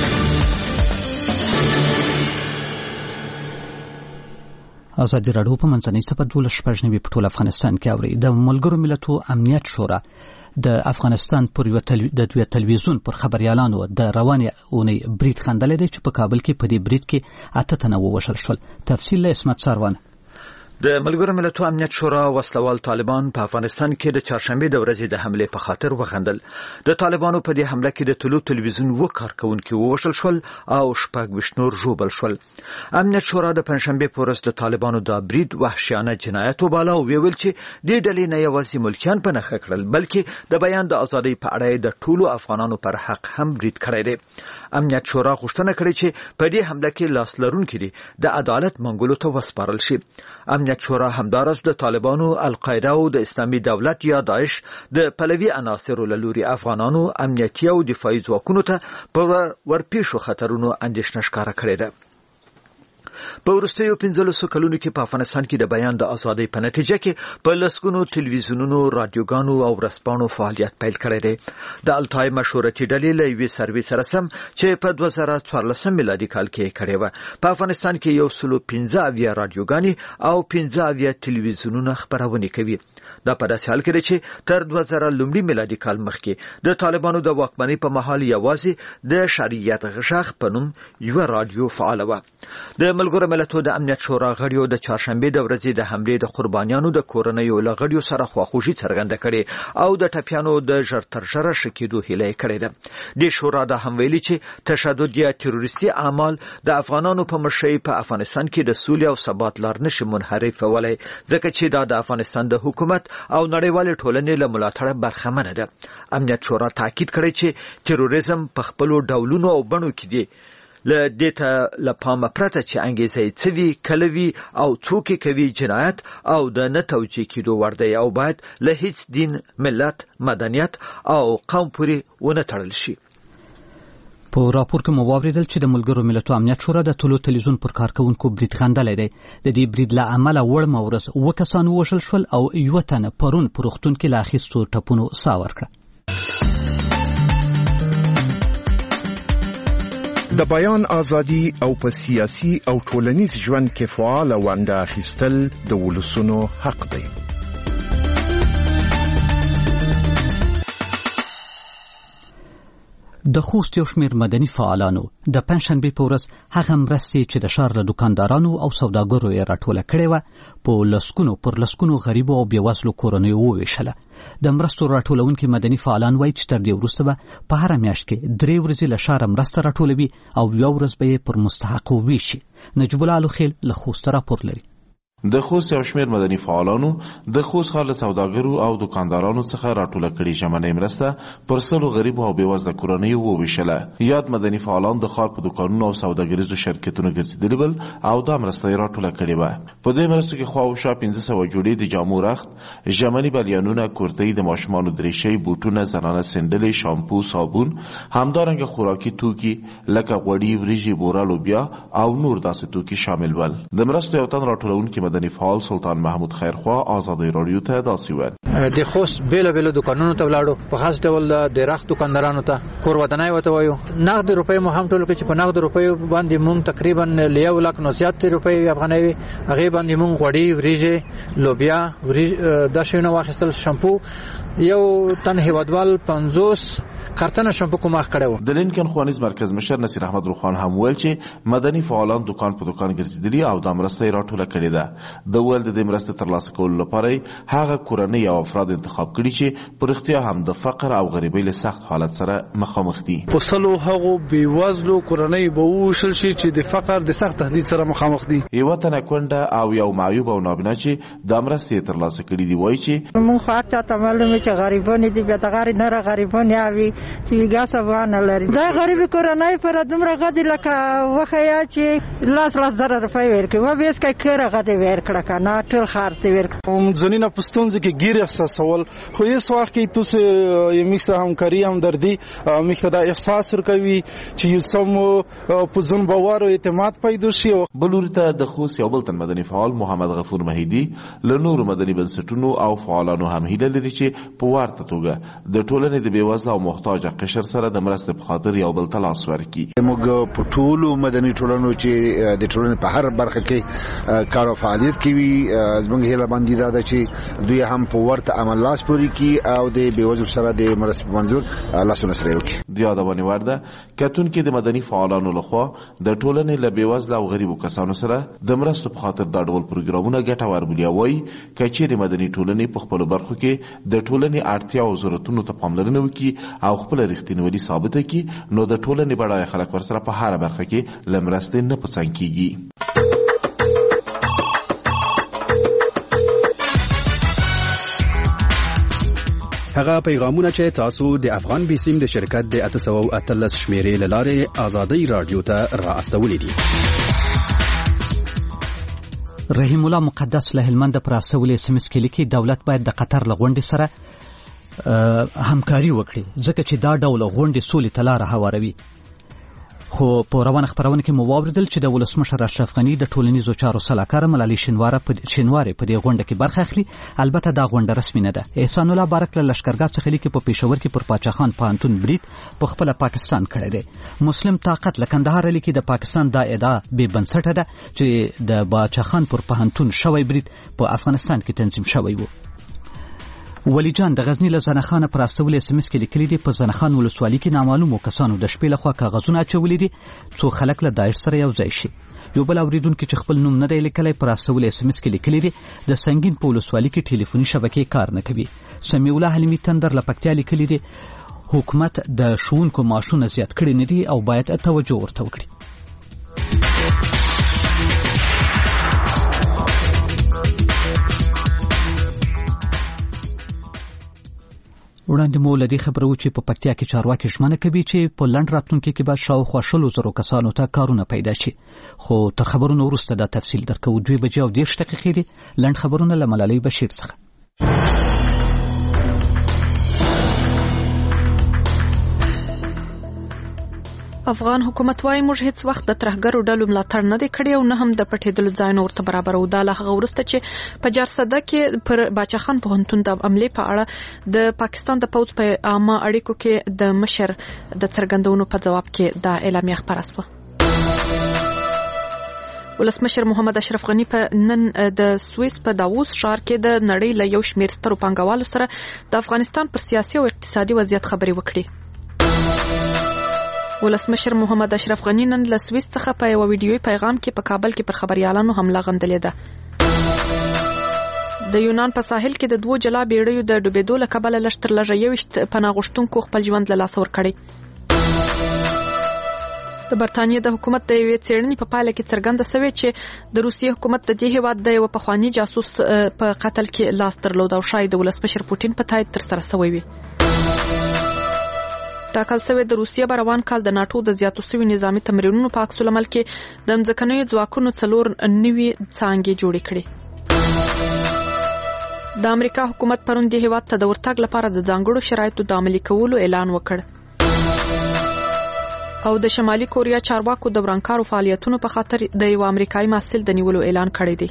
ازادي راډیو په منځنۍ سپه دولس شپږ نوي په ټول افغانستان کې اوري. د ملګرو ملتونو امنیت شورا د افغانستان پر یو د تلویزیون پر خبريالانو د روانې اونۍ برید خندلې دی چې په کابل کې په دې برید کې اته تنه ووژل شول. تفصیل له اسمت ساروان. د ملګرو ملتونو امنیت شورا وسلوال طالبان په افغانستان کې د چهارشنبه د ورځې د حمله په خاطر وخندل. د طالبانو په دې حمله کې د طلوع تلویزیون و کارکونکو ووژل شول او شپږ وشنور ژوبل شول. امنیت شورا د پنځشنبه په ورځ د طالبانو د برید وحشیانه جنایت وباله او ویل چې د ډلې نه یوازې ملکیان په نخښه کړل بلکې د بیان د ازادۍ په اړه د ټولو افغانانو پر حق هم برید کړی دی. امنیت شورا غوښتنه کړې چې په دې حمله کې لاس لرونکي دي د عدالت منګولو ته وسپارل شي. امنیت شورا همدارس د طالبانو، القاعده او د اسلامي دولت یا داعش د پلوي عناصرو له لوري افغانانو امنیتي او دفاعي ځواکونو ته پر ورپېښو خطرونو اندېښنه ښکاره کړې ده. په وروستیو پنځلسو کلونو کې په افغانستان کې د بیان د ازادۍ په نتیجه کې په لسګونو تلویزیونونو، رادیوګانو او ورځپاڼو فعالیت پیل کړی دی. د التای مشورتي ډلې له یوې سروې سره سم چې په دوه زره څوارلسم میلادي کال کې کړې وه، په افغانستان کې یو سلو پنځه اویا رادیوګانې او پنځه اویا تلویزیونونه خپرونې کوي. دا په داسې حال کې دی چې تر دوه زره لومړي میلادي کال مخکې د طالبانو د واکمنۍ په مهال یوازې د شریعت غږ په نوم یوه رادیو فعاله وه. د ملګرو ملتونو د امنیت شورا غړیو د چهارشنبې د ورځې د حملې د قربانیانو د کورنیو له غړیو سره خواخوږي څرګنده کړې او د ټپیانو د ژر تر ژره ښه کېدو هیله یې کړې ده. دې شورا دا هم ویلي چې تشدد یا تروریستي اعمال د افغانانو په مشرۍ په افغانستان کې د سولې او ثبات لار نشي منحرفولی، ځکه چې دا د افغانستان د حکومت او نړیوالې ټولنې له ملاتړه برخمنه ده. امنیت شورا تاکید کړی چې تروریزم په خپلو ډولونو او بڼو کې دی، له دې ته له پامه پرته چې انګیزه یې څه وي، کله وي او څوک یې کوي، جنایت او د نه توجیه کېدو وړ دی او باید له هیڅ دین، ملت، مدنیت او قوم پورې ونه تړل شي. په راپور کې مو واوریدل چې د ملګرو ملتونو امنیت شورا د ټولو تلویزیون پر کارکونکو برید غندلی دی. د دې برید له امله وړمه ورځ اووه کسان ووژل شول او یوه تنه پرون په روغتون کې له اخیستو ټپونو ساه ورکړه. د بیان ازادي او په سیاسي او ټولنیز ژوند کې فعال ونډه اخیستل د ولسونو حق دی. د خوست یو شمېر مدني فعالانو د پنجشنبې په ورځ هغه مرستې چې د ښار له دوکاندارانو او سوداګرو یې راټوله کړې وه په لسګونو پر لسګونو غریبو او بېوزلو کورنیو وویشله. د مرستو راټولونکي مدني فعالان وایي چې تر دې وروسته به په هره میاشت کې درې ورځې له ښاره مرسته راټولوي او یوه ورځ به یې پر مستحقو ویشي. نجیب الله الوخیل له خوسته راپور لري. د خوست یو شمېر مدني فعالانو د خوست ښار له سوداګرو او دکاندارانو څخه راټوله کړې ژمنۍ مرسته پر سلو غریبو او بېوزله کورنیو وویشله. یاد مدني فعالان د ښار په دوکانونو او سوداګریزو شرکتونو ګرځېدلي ول او دا مرسته یې راټوله کړې وه. په دې مرستو کې خواوشا پنځه سوه جوړې د جامو رخت، ژمني بلیانونه، کورتۍ، د ماشومانو دریشۍ، بوټونه، زنانه سنډلې، شامپو، صابون، همدارنګه خوراکي توکي لکه غوړي، وریژې، بوره، لوبیا او نور داسې توکي شامل ول. د مرستو یو تن راټولونکي مدني فعال سلطان محمود خیرخوا آزادۍ راډیو ته داسې ویل. د خوست بیل بیل دکانونو ته ولاړو، په خاص ډول د رخت دکاندارانو ته کور ودانۍ وته وایو. نقد روپۍ مو هم ټول کې چې په نقد روپۍ باندې مونږ تقریبا له یو لک نو زیات روپۍ افغانۍ هغه باندې مونږ غوړي، وریژې، لوبیا، د شینو واخیستل، شامپو، یو تن هیوادوال پنځوس کارتنه شامپو کومه کړو. د لینکن خوانیز مرکز مشر نصیر احمد روخان هم ویل چې مدني فعالان دکان په دکان ګرځېدلي او د مرستې راټوله کړې ده. د ول د مرستې ترلاسه کولو لپاره هغه کورنۍ او افراد انتخاب کړي چې په اړتیا هم د فقر او غریبۍ له سخت حالت سره مخامخ دي. په سلو هغه بېوزلو کورنۍ به وشل شي چې د فقر د سخت تهدید سره مخامخ دي. یو تنه کونډه او یو معیوب او نابینا چې د مرستې ترلاسه کړي دي وایي چې مونږ خاطر ته معلومه چې غریبان دي، بیا د غریب نه غریبان یاوي چې ګاس افغان لري. دا غریب کورنۍ پر دومره غدي لکه وخیا چې لاس لاس زره روپۍ ورکړي و به اسکه کړه غدي ورکړه کنه ټول خارته ورکړه. زنینا پښتون ځکه ګیر احساسول خو هیڅ وخت کې تاسو یې میسره همکاري هم دردي مخته احساس ورکوي چې یو سم په ځون باور او اعتماد پیدا شي. بلورته د خوست یو بل تن مدني فعال محمد غفور مهیدی له نور مدني بنسټونو او فعالانو هم هیله لري چې په ورته توګه د ټولنې د بیوزله او محتاج قشر سره د مرستې په خاطر یو بل تلاس ورکړي. موږ په ټولو مدني ټولنو چې د ټولنې په هر برخه کې کار او فعالیت کوي زموږ هیله باندې دا ده چې دوی هم په ورته عمل لاس پوري کړي او د بیوزلو سره د مرستې منظور لاسونه سره وکړي. د یادونه ورده کتون کې د مدني فعالانو لخوا د ټولنې له بیوزله او غریبو کسانو سره د مرستو په خاطر دا ډول پروګرامونه ګټور بولي. وایي کچې د مدني ټولنې په خپل برخو کې د ټولنې اړتیا او ضرورتونو ته پاملرنه وکړي او خپل رښتینولي ثابته کړي، نو د ټولنې بډایه خلک ورسره په هر برخه کې له مرستې نه پڅنګ کیږي. هغه پیغامونه چې تاسو د افغان بیسیم د شرکت د اته سوه اتلس شمیرې له لارې آزادۍ راډیو ته را استولې دي. رحیم الله مقدس له هلمند پر استولې سیمه کې لیکي دولت باید د قطر له غونډې سره همکاري وکړي ځکه چې دا ډول غونډې سولې ته لاره هواروي. خو په روانه خبرونه کې مو واوریدل چې د ولسمشر اشرف غني د ټولنیزو چارو سلاکار ملالي شینواره په شینواره په دې غونډه کې برخه اخلي. البته دا غونډه رسمي نه ده. احسان الله بارک له لشکرګاه څخه لیکي په پېښور کې پر پاچا خان پوهنتون برید په خپل پاکستان کړی دی. مسلم طاقت له کندهار لیکي د پاکستان دا ادعا بې بنسټه ده چې د پاچا خان پر پوهنتون شوی برید په افغانستان کې تنظیم شوی و. ولی جان د غزنی له زنخانه پر استول اس ام اس کې لیکلي دي په زنخان ولسوالۍ کې نامعلومو کسانو د شپې لخوا کاغذونه اچولي دي څو خلک له داعش سره یو ځای شي. یو بل اوریدونکو چې خپل نوم نه دی لیکلی پر استول اس ام اس کې لیکلي دي د سنگین په ولسوالۍ کې ټلیفوني شبکې کار نه کوي. سمیع الله حلیمي تندر له پکتیا لیکلي دي حکومت د ښوونکو معاشونه زیات کړي نه دي او باید توجه ورته وکړي. وړاندې مو له دې خبرو چې په پکتیا کې چارواکي ژمنه کوي چې په لنډ راتلونکي کې به شاوخوا شلو زرو کسانو ته کارونه پیدا شي. خو تر خبرونو وروسته دا تفصیل درکو. دوی بجې او دېرش دقیقې دي. لنډ خبرونه له ملالۍ بشیر څخه. افغان حکومت وايي موږ هیڅ وخت د ترهګرو ډلو ملاتړ نه دی کړی او نه هم د پټېدلو ځایونه ورته برابرو. دا له هغه وروسته چې په جارسده کې پر باچا خان پوهنتون د حملې په اړه د پاکستان د پوځ په عامه اړیکو کې د مشر د څرګندونو په جواب کې دا اعلامیه خپره شوه. ولسمشر محمد اشرف غني په نن د سویس په داووس ښار کې د نړۍ له یو شمېر سترو پانګوالو سره د افغانستان پر سیاسي او اقتصادي وضعیت خبرې وکړي. ولسمشر محمد اشرف غني نن له سویس څخه په یو ویډیوي پیغام کې په کابل کې پر خبريالانو حمله غندلې ده. د یونان په ساحل کې د دوه جلا بیړیو د ډوبېدو له کبله لشتر لږه یوشت پناه غوښتونکو خپل ژوند له لاسه ورکړی. د برتانیې د حکومت د یوې څېړنې په پایله کې څرګنده شوې چې د روسیې حکومت د دې هېواد د یو پخواني جاسوس په قتل کې لاس درلود او شاید د ولسمشر پوټین په تایید ترسره شوی وي. ټاکل شوی د روسیې به روان کال د ناټو د زیاتو شوي نظامي تمرینونو په عکس العمل کې د ځمکنیو ځواکونو څلور نوي څانګې جوړې کړې. د امریکا حکومت پرون دې هېواد ته د ورتګ لپاره د ځانګړو شرایطو د عملي کولو اعلان وکړ او د شمالي کوریا چارواکو د ورانکارو فعالیتونو په خاطر د یو امریکایي محصل د نیولو اعلان کړی دی.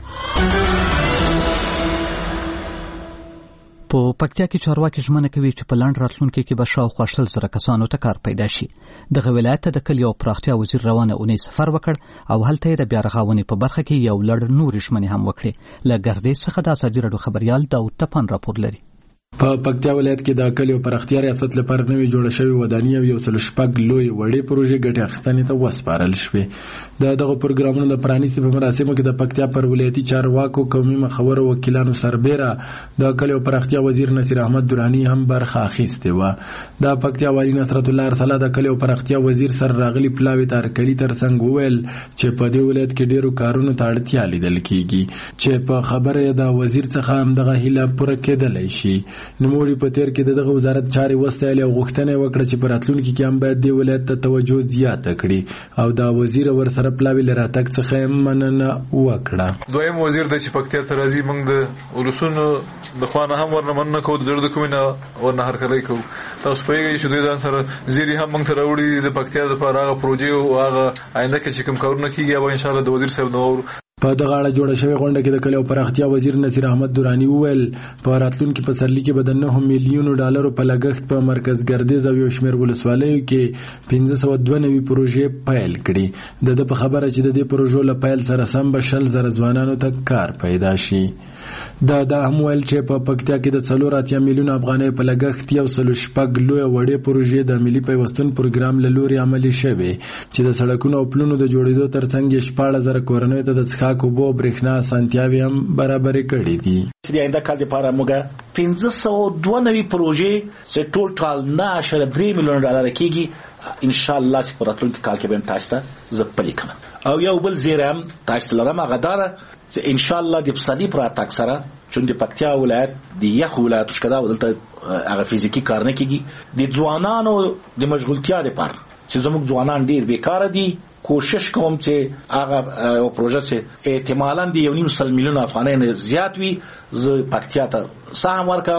په پکتیا کې چارواکي ژمنه کوي چې په لنډ راتلونکي کې به شاوخوا شل زره کسانو ته کار پیدا شي. دغه ولایت ته د کلیو او پراختیا وزیر روانه اونۍ سفر وکړ او هلته یې د بیا رغونې په برخه کې یو لړ نورې ژمنې هم وکړې. له ګردیز څخه د ازادي راډیو خبریال داود تپان راپور لري. په پکتیا ولایت کې د کلیو پراختیا ریاست لپاره نوې جوړه شوې ودانۍ او یو سل شپږ لوی وړې پروژې ګټې اخیستنې ته وسپارل شوې. د دغه پروګرامونو د پرانیستې په مراسمو کې د پکتیا پر ولایتي چارواکو قومي مخورو وکیلانو سربېره د کلیو پراختیا وزیر نصیر احمد درانی هم برخه اخیستې وه. د پکتیا والی نصرت الله ارسله د کلیو پراختیا وزیر سره راغلي پلاوي تارکلي ترڅنګ وویل چې په دې ولایت کې ډېرو کارونو ته اړتیا لیدل کېږي چې په خبره د وزیر څخه هم دغه هیله پوره کېدلی شي. نوموړي په تیر کې دغه وزارت چارې وستایلې او غوښتنه وکړه چې په راتلونکي کې هم باید دې ولایت ته توجه زیاته کړي او دا وزیر ورسره پلاوي له راتګ څخه مننه وکړه. دویم وزیر د چې پکتیا ته راځي موږ د ولسونو د خوانه هم ورنه مننه کوو د زړه د کومې نه ورنه هرکلی کوو. تاسو پوهېږئ چې دوی ځان سره زیري هم موږ ته راوړي د پکتیا دپاره هغه پروژې او هغه آینده کې چې کوم کارونه کېږي هغه انشاءالله د وزیر صاحب نه واورو. په دغه اړه جوړه شوې غونډه کې د کلیو پراختیا وزیر نصیر احمد درانی وویل په راتلونکي پسرلي کې به د نهه میلیونو ډالرو په لګښت په مرکز ګردیز او یو شمېر ولسوالیو کې پنځه سوه دوه نوي پروژې پیل کړي. د ده په خبره چې د دې پروژو له پیل سره سم به شل زره ځوانانو ته کار پیدا شي. دا دا هم ویل چې په پکتیا کې د څلور اتیا میلیونه افغانۍ په لګښت یو سل شپږ لویه وړې پروژې د ملي پیوستون پروګرام له لورې عملي شوې چې د سړکونو او پلونو د جوړېدو ترڅنګ یې شپاړس زره کورنیو ته د څښاک اوبو او برېښنا اسانتیاوې هم برابرې کړې دي. د آینده کال لپاره موږ پنځه سوه دوه نوي پروژې چې ټول ټال نه اعشاریه درې میلیونه ډالر کېږي ان شاء الله چې په راتلونکي کال کې به هم تاسو ته زه پلي کړم. او یو بل زیری هم تاسو ته لرم هغه دا ده چې ان شاء الله د پسرلي پر راتګ سره چون د پکتیا ولایت د یخ ولایت شکدا ودلته هغه فزیکی کار نه کېږي د ځوانانو د مشغولتیا لپاره چې زموږ ځوانان ډیر بیکاره دي. کوشش کوم چې هغه او پروژه چې احتمالاً د یو نیم سل میلیون افغانۍ نه زیات وي زه پکتیا ته سهم ورکم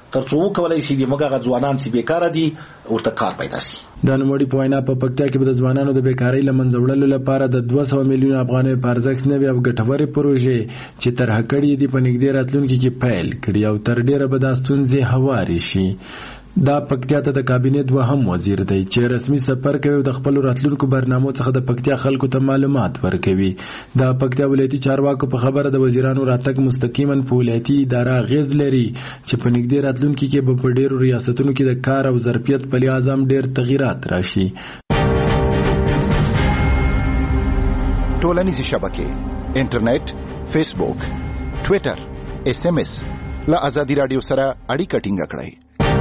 ترڅو وکولای شي د موږ ځوانان چې بیکاره دي ورته کار پیدا شي. د نوموړي په وینا په پکتیا کې د ځوانانو د بیکارۍ له منځه وړلو لپاره د دوه سوه میلیون افغانیو په ارزښت نوې او ګټورې پروژې چې طرحه کړې دي په نږدې راتلونکي کې پیل کړي او تر ډیره به دا ستونزې هوارې شي. دا پکتیا ته د کابینې دوهم وزیر دی چې رسمي سفر کوي او د خپل راتلونکو برنامو څخه د پکتیا خلکو ته معلومات ورکوي. د پکتیا ولایتي چارواکو په خبره د وزیرانو راتګ مستقیما په ولایتي اداره اغیز لري چې په نږدې راتلونکي کې به په ډیرو ریاستونو کې د کار او ظرفیت په لحاظ هم ډیر تغیرات راشي. ټولنیزې شبکې، انټرنیټ، فیسبوک، ټویټر، ایس ایم ایس له ازادي راډیو سره اړیکه ټینګه کړئ.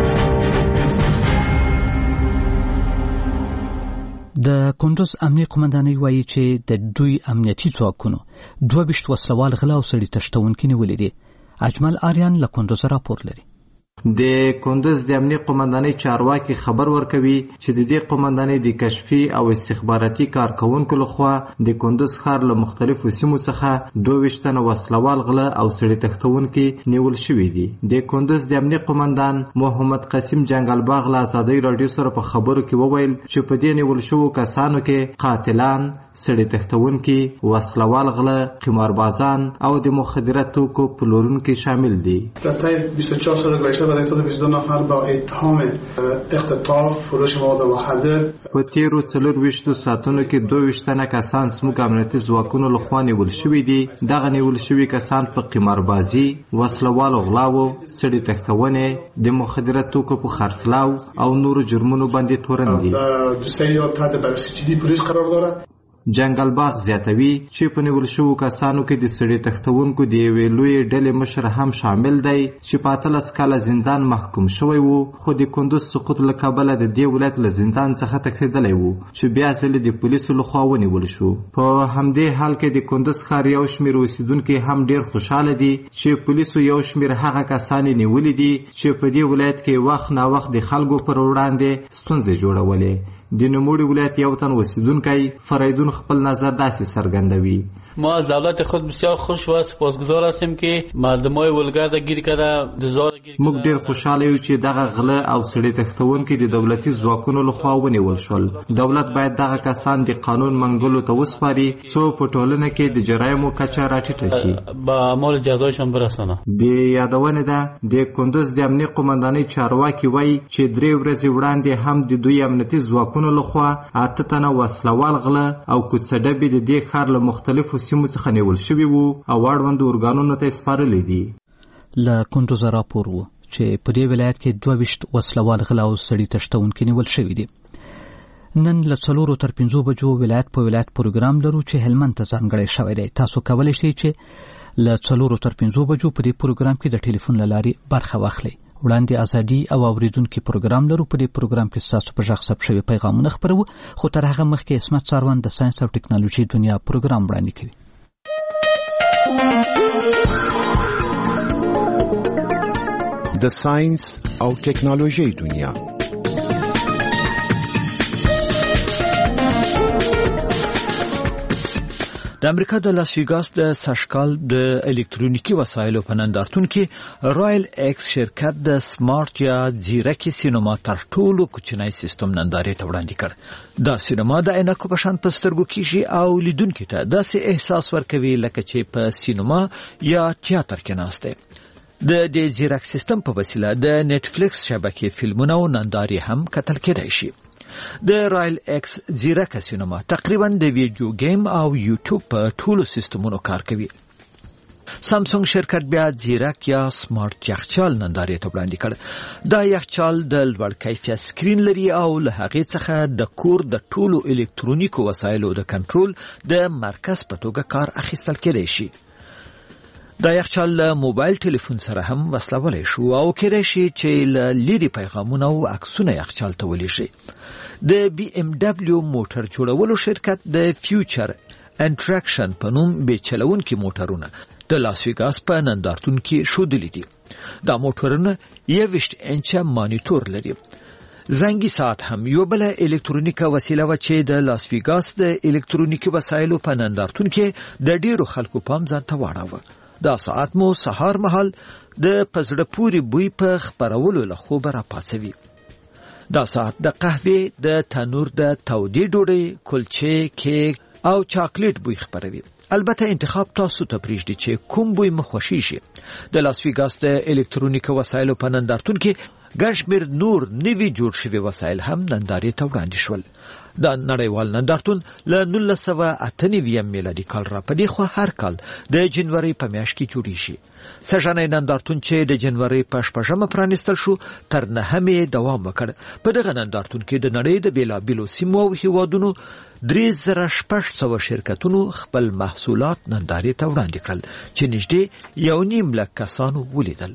د کندوز امنیه قومندانۍ وایي چې د دوی امنیتي ځواکونو دوه ویشت وسلوال غلا او سړي تښتونکي نیولي دي. اجمل آریان له کندوز راپور لري. د کندوز د امنیه قومندانۍ چارواکي خبر ورکوي چې د دې قومندانۍ د کشفي او استخباراتي کارکونکو لخوا د کندوز ښار له مختلفو سیمو څخه دوه ویشت تنه وسلوال غله او سړي تښتونکي نیول شوي دي. د کندوز د امنیه قومندان محمد قاسم جنګلباغ له ازادۍ راډیو سره په خبرو کې وویل چې په دې نیول شوو کسانو کې قاتلان، سړي تښتونکي، وسلوال غله، قماربازان او د مخدره توکو پلورونکي شامل دي. در طی بیست و چهار سال گذشته برای تعداد بیست و دو نفر با اتهام اختطاف، فروش مواد مخدر په تیرو څلور ویشتو ساعتونو کې دوه ویشت تنه کسان زموږ امنیتي ځواکونو لخوا نیول شوي دي. دغه نیول شوي کسان په قماربازي، وسلوالو غلاو، سړي تښتونې، د مخدره توکو په خرڅلاو او نورو جرمونو باندې تورن دي. دوسیه تحت بررسی جدی پلیس قرار دارد. جنګلباغ زیاتوي چې په نیول شوو کسانو کې د سړي تښتونکو د یوې لویې ډلې مشر هم شامل دی چې په اتلس کاله زندان محکوم شوی وو، خو د کندوز سقوط له کبله د دې ولایت له زندان څخه تښتېدلی وو چې بیا ځلې د پولیسو لخوا ونیول شو. په همدې حال کې د کندوز ښار یو شمېر اوسیدونکي هم ډېر خوشحاله دي چې پولیسو یو شمېر هغه کسان یې نیولي دي چې په دې ولایت کې وخت ناوخت د خلکو پر وړاندې ستونزې جوړولې. د نوموړي ولایت یو تن اوسیدونکی فریدون خپل نظر داسې څرګندوي. ما از دولت خود بسیار خوش و سپاسگزار هستیم که مردمای ولگرد گیر کرده دزار گیر کرده. موږ ډیر خوشاله یو چې دغه غله او سړي تښتونکي د دولتي ځواکونو لخوا ونیول شول. دولت باید دغه کسان د قانون منګولو ته وسپاري څو په ټولنه کې د جرایمو کچه راټیټه شي، با اعمال جزایشان برسانه. د یادونه ده د کندوز د امنیه قومندانۍ چارواکي وایي چې درې ورځې وړاندې هم د دوی امنیتي ځواکونو لخوا اته تنه وسلوال غله او کوڅه‌ډبې د دې ښار له مختلفو سیمو څخه نیول شوي وو او اړوندو ارګانونو ته سپارلي دي. له کندوز راپور و چې په دې ولایت کې دوه ویشت وسلوال غله او سړي تښتونکي نیول شوي دي. نن له څلورو تر پنځو بجو ولایت په ولایت پروګرام لرو چې هلمند ته ځانګړی شوی دی. تاسو کولی شئ چې له څلورو تر پنځو بجو په دې پروګرام کې د ټلیفون له لارې برخه واخلئ. وړاندې ازادي او اوریدونکو پروګرام لرو. په دې پروګرام کې ستاسو په غږ ثبت شوي پیغامونه خپروو، خو تر هغه مخکې عصمت څاروان د ساينس او ټکنالوژي دنیا پروګرام وړاندې کوي. د ساينس او ټکنالوژي دنیا. د امریکا د لاس ویګاس د سشکال د الکترونیکي وسایلو په نندارتون کې رایل ایکس شرکت د سمارټ یا ځیرکي سینما تر ټولو کوچنی سیستم نندارې ته وړاندې کړ. دا سینما د عینکو په شان په سترګو کېږي او لیدونکو ته داسې احساس ورکوي لکه چې په سینما یا تیاتر کې ناست دی. د دې ځیرک سیستم په وسیله د نتفلیکس شبکې فلمونه او نندارې هم کتل کېدای شي. د رایل ایکس ځیرک سینما تقریبا د ویډیو گیم او یوټیوب په ټولو سیستمونو کار کوي. سامسونګ شرکت بیا ځیرک یا سمارټ یخچال نندارې ته وړاندې کړ. دا یخچال د لوړ کیفیت سکرین لري او له هغې څخه د کور د ټولو الکترونیکو وسایلو د کنټرول د مرکز په توګه کار اخیستل کېدای شي. دا یخچال له موبایل ټلیفون سره هم وصلولی شو او کېدای شي چې له لرې پیغامونه او عکسونه یخچال ته ولیږي. د بی ام ډبلیو موټر جوړولو شرکت د فیوچر انټراکشن په نوم بې چلونکي موټرونه د لاس ویګاس په نندارتون کې ښودلي دي. دا موټرونه یوویشت انچه مانیټور لري. زنګي ساعت هم یو بل الکترونیکه وسیله و چې د لاس ویګاس د الکترونیکي وسایلو په نندارتون کې د ډیرو خلکو پام ځان ته واړاوه. دا ساعت مو سهار مهال د پزړه پوري بوی په خپرولو له خوبه راپاسوي. دا ساعت د قهوې د تنور د تودې ډوډۍ، کلچې، کیک او چاکلیټ بوی خپروي. البته انتخاب تاسو ته پریږدي چې کوم بوی مو خوښیږي. د لاس ویګاس د الکترونیکي وسایلو په نندارتون کې ګڼ شمېر نور نوي جوړ شوي وسایل هم نندارې ته وړاندې شول. دا نړیوال نندارتون له نولس سوه اته نوي میلادي کال را په دې خوا هر کال د جنوري په میاشت کې جوړیږي. سږنی نندارتون چې د جنوري په شپږمه پرانیستل شو تر نهمې دوام وکړ. په دغه نندارتون کې د نړۍ د بېلابېلو سیمو او هیوادونو درې زره شپږ سوه شرکتونو خپل محصولات نندارې ته وړاندې کړل چې نږدې یو نیم لک کسانو ولیدل.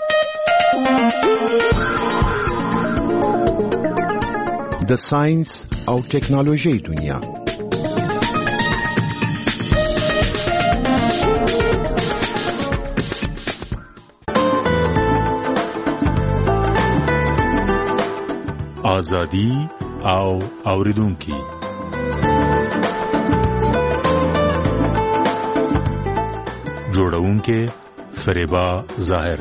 د ساينس او ټیکنالوژي دنیا. آزادی او اوریدونکي. جوړونکي فریبا ظاهر.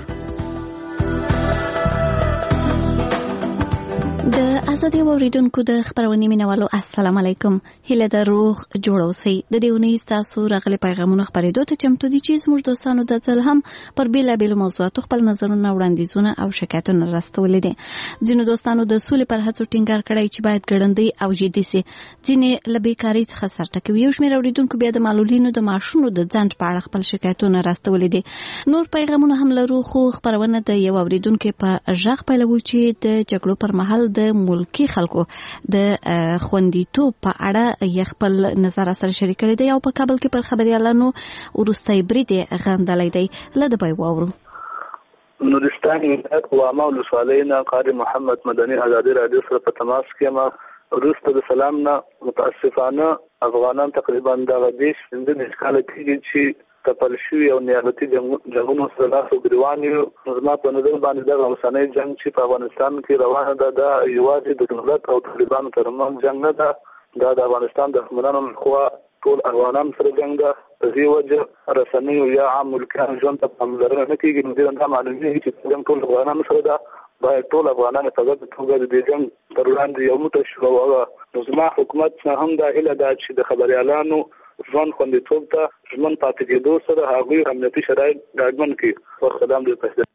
د ازادي اوریدونکو د خبرونې مینوالو السلام علیکم. هیله د روغ جوړ اوسئ. د دې اونۍ ستاسو راغلي پیغامونه خبرېدو ته چمتو دي چې زموږ دوستانو د ځل هم پر بېلابېلو موضوعاتو خپل نظرونه، وړاندیزونه او شکایتونه راستولي دي. ځینو دوستانو د سولې پر هڅو ټینګار کړی چې باید ګړندۍ او جدي سي. ځینې له بېکارۍ څخه سر ټکوي. یو شمېر اوریدونکو بیا د معلولینو د معاشونو د ځنډ په اړه خپل شکایتونه راستولي دي. نور پیغامونه هم لرو، خو خبرونه د یو اوریدونکو په غږ پیلوو چې د جګړو پر مهال د ملکی خلکو د خوندیتوب په اړه یې خپل نظر سره شریک کړی دی او په کابل کې پر خبريالانو وروستی برید غندلی دی. له دبي واورو. نورستان ولایت قوامه ولسوالینا قاری محمد مدني ازادي رادیو سره په تماس کې ما وروسته د سلام نه متاسفانه افغانان تقریبا د غدیش د نشکاله کېږي چې تپل شوی او نیابتي جنگونو سره لاسو ګریوان یو. زما په نظر باندې د اوسنۍ جنگ چې په افغانستان کې روانه ده دا یوازې د دولت او طالبانو ترمنځ جنگ نه ده، دا د افغانستان د حکومتانو لخوا ټول افغانان سره جنگ ده. په دې وجه رسنیو یا عام ملکیانو ژوند ته پاملرنه نه کېږي. نو دې دا معلومیږي چې جنگ ټول افغانانو سره ده. باید ټول افغانان په ګډه توګه د دې جنگ پر وړاندې یو موټی شو. او زما حکومت نه هم دا هیله ده چې د خبريالانو ژوند خوندیتوب ته ژمن پاتې کېدو سره هغوی امنیتي شرایط ډاډمن کړي. ورخدام دې پېژني.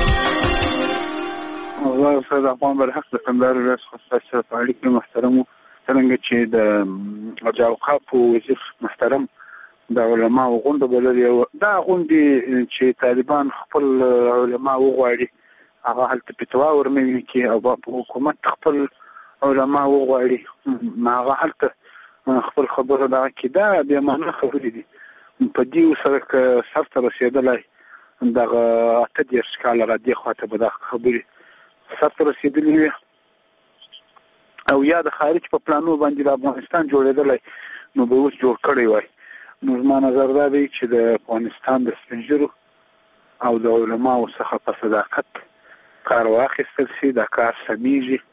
الله سید افغان برحق د کندهار ریاست خصوصي په اړیکو محترمو څنګه چې د اوقاف وزیر محترم د علماء غونډه بللې دا غونډه چې طالبان خپل علماء وغواړي هغه هلته پتوا ورمني کې او په حکومت خپل علماء وغواړي هغه هلته خپل خبره دا کې دا به معنا خبرې دي. په دې سره سر ته رسیدلای دغه اته دېرش کاله را دې خواته به دا خبرې سر ته رسیدلې او یا د خارج په پلانو باندې د افغانستان جوړېدلی نو به اوس جوړ کړی وای. نو زما نظر دا دی چې د افغانستان د سپین ږیرو او د علماو څخه په صداقت کار واخیستل شي. دا کار سمیږي.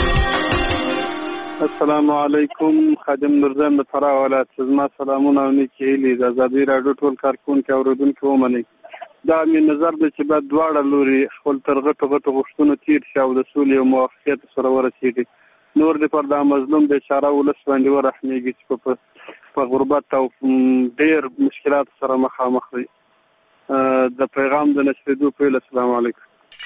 السلام علیکم. خادم نورزم د فراه ولایت. زما سلامونه او نیکې هیلې د ازادي راډیو ټول کارکونکو او اوریدونکو ومنئ. دا مې نظر دی چې باید دواړه لوري خپل تر غټو غټو غوښتنو تیر شي او د سولې او موافقت سره ورسېږي. نور دې پر دا مظلوم بیچاره ولس باندې ورحمېږي چې په غربت او ډېر مشکلات سره مخامخ دی. د پیغام د نشریدو پیل. السلام علیکم.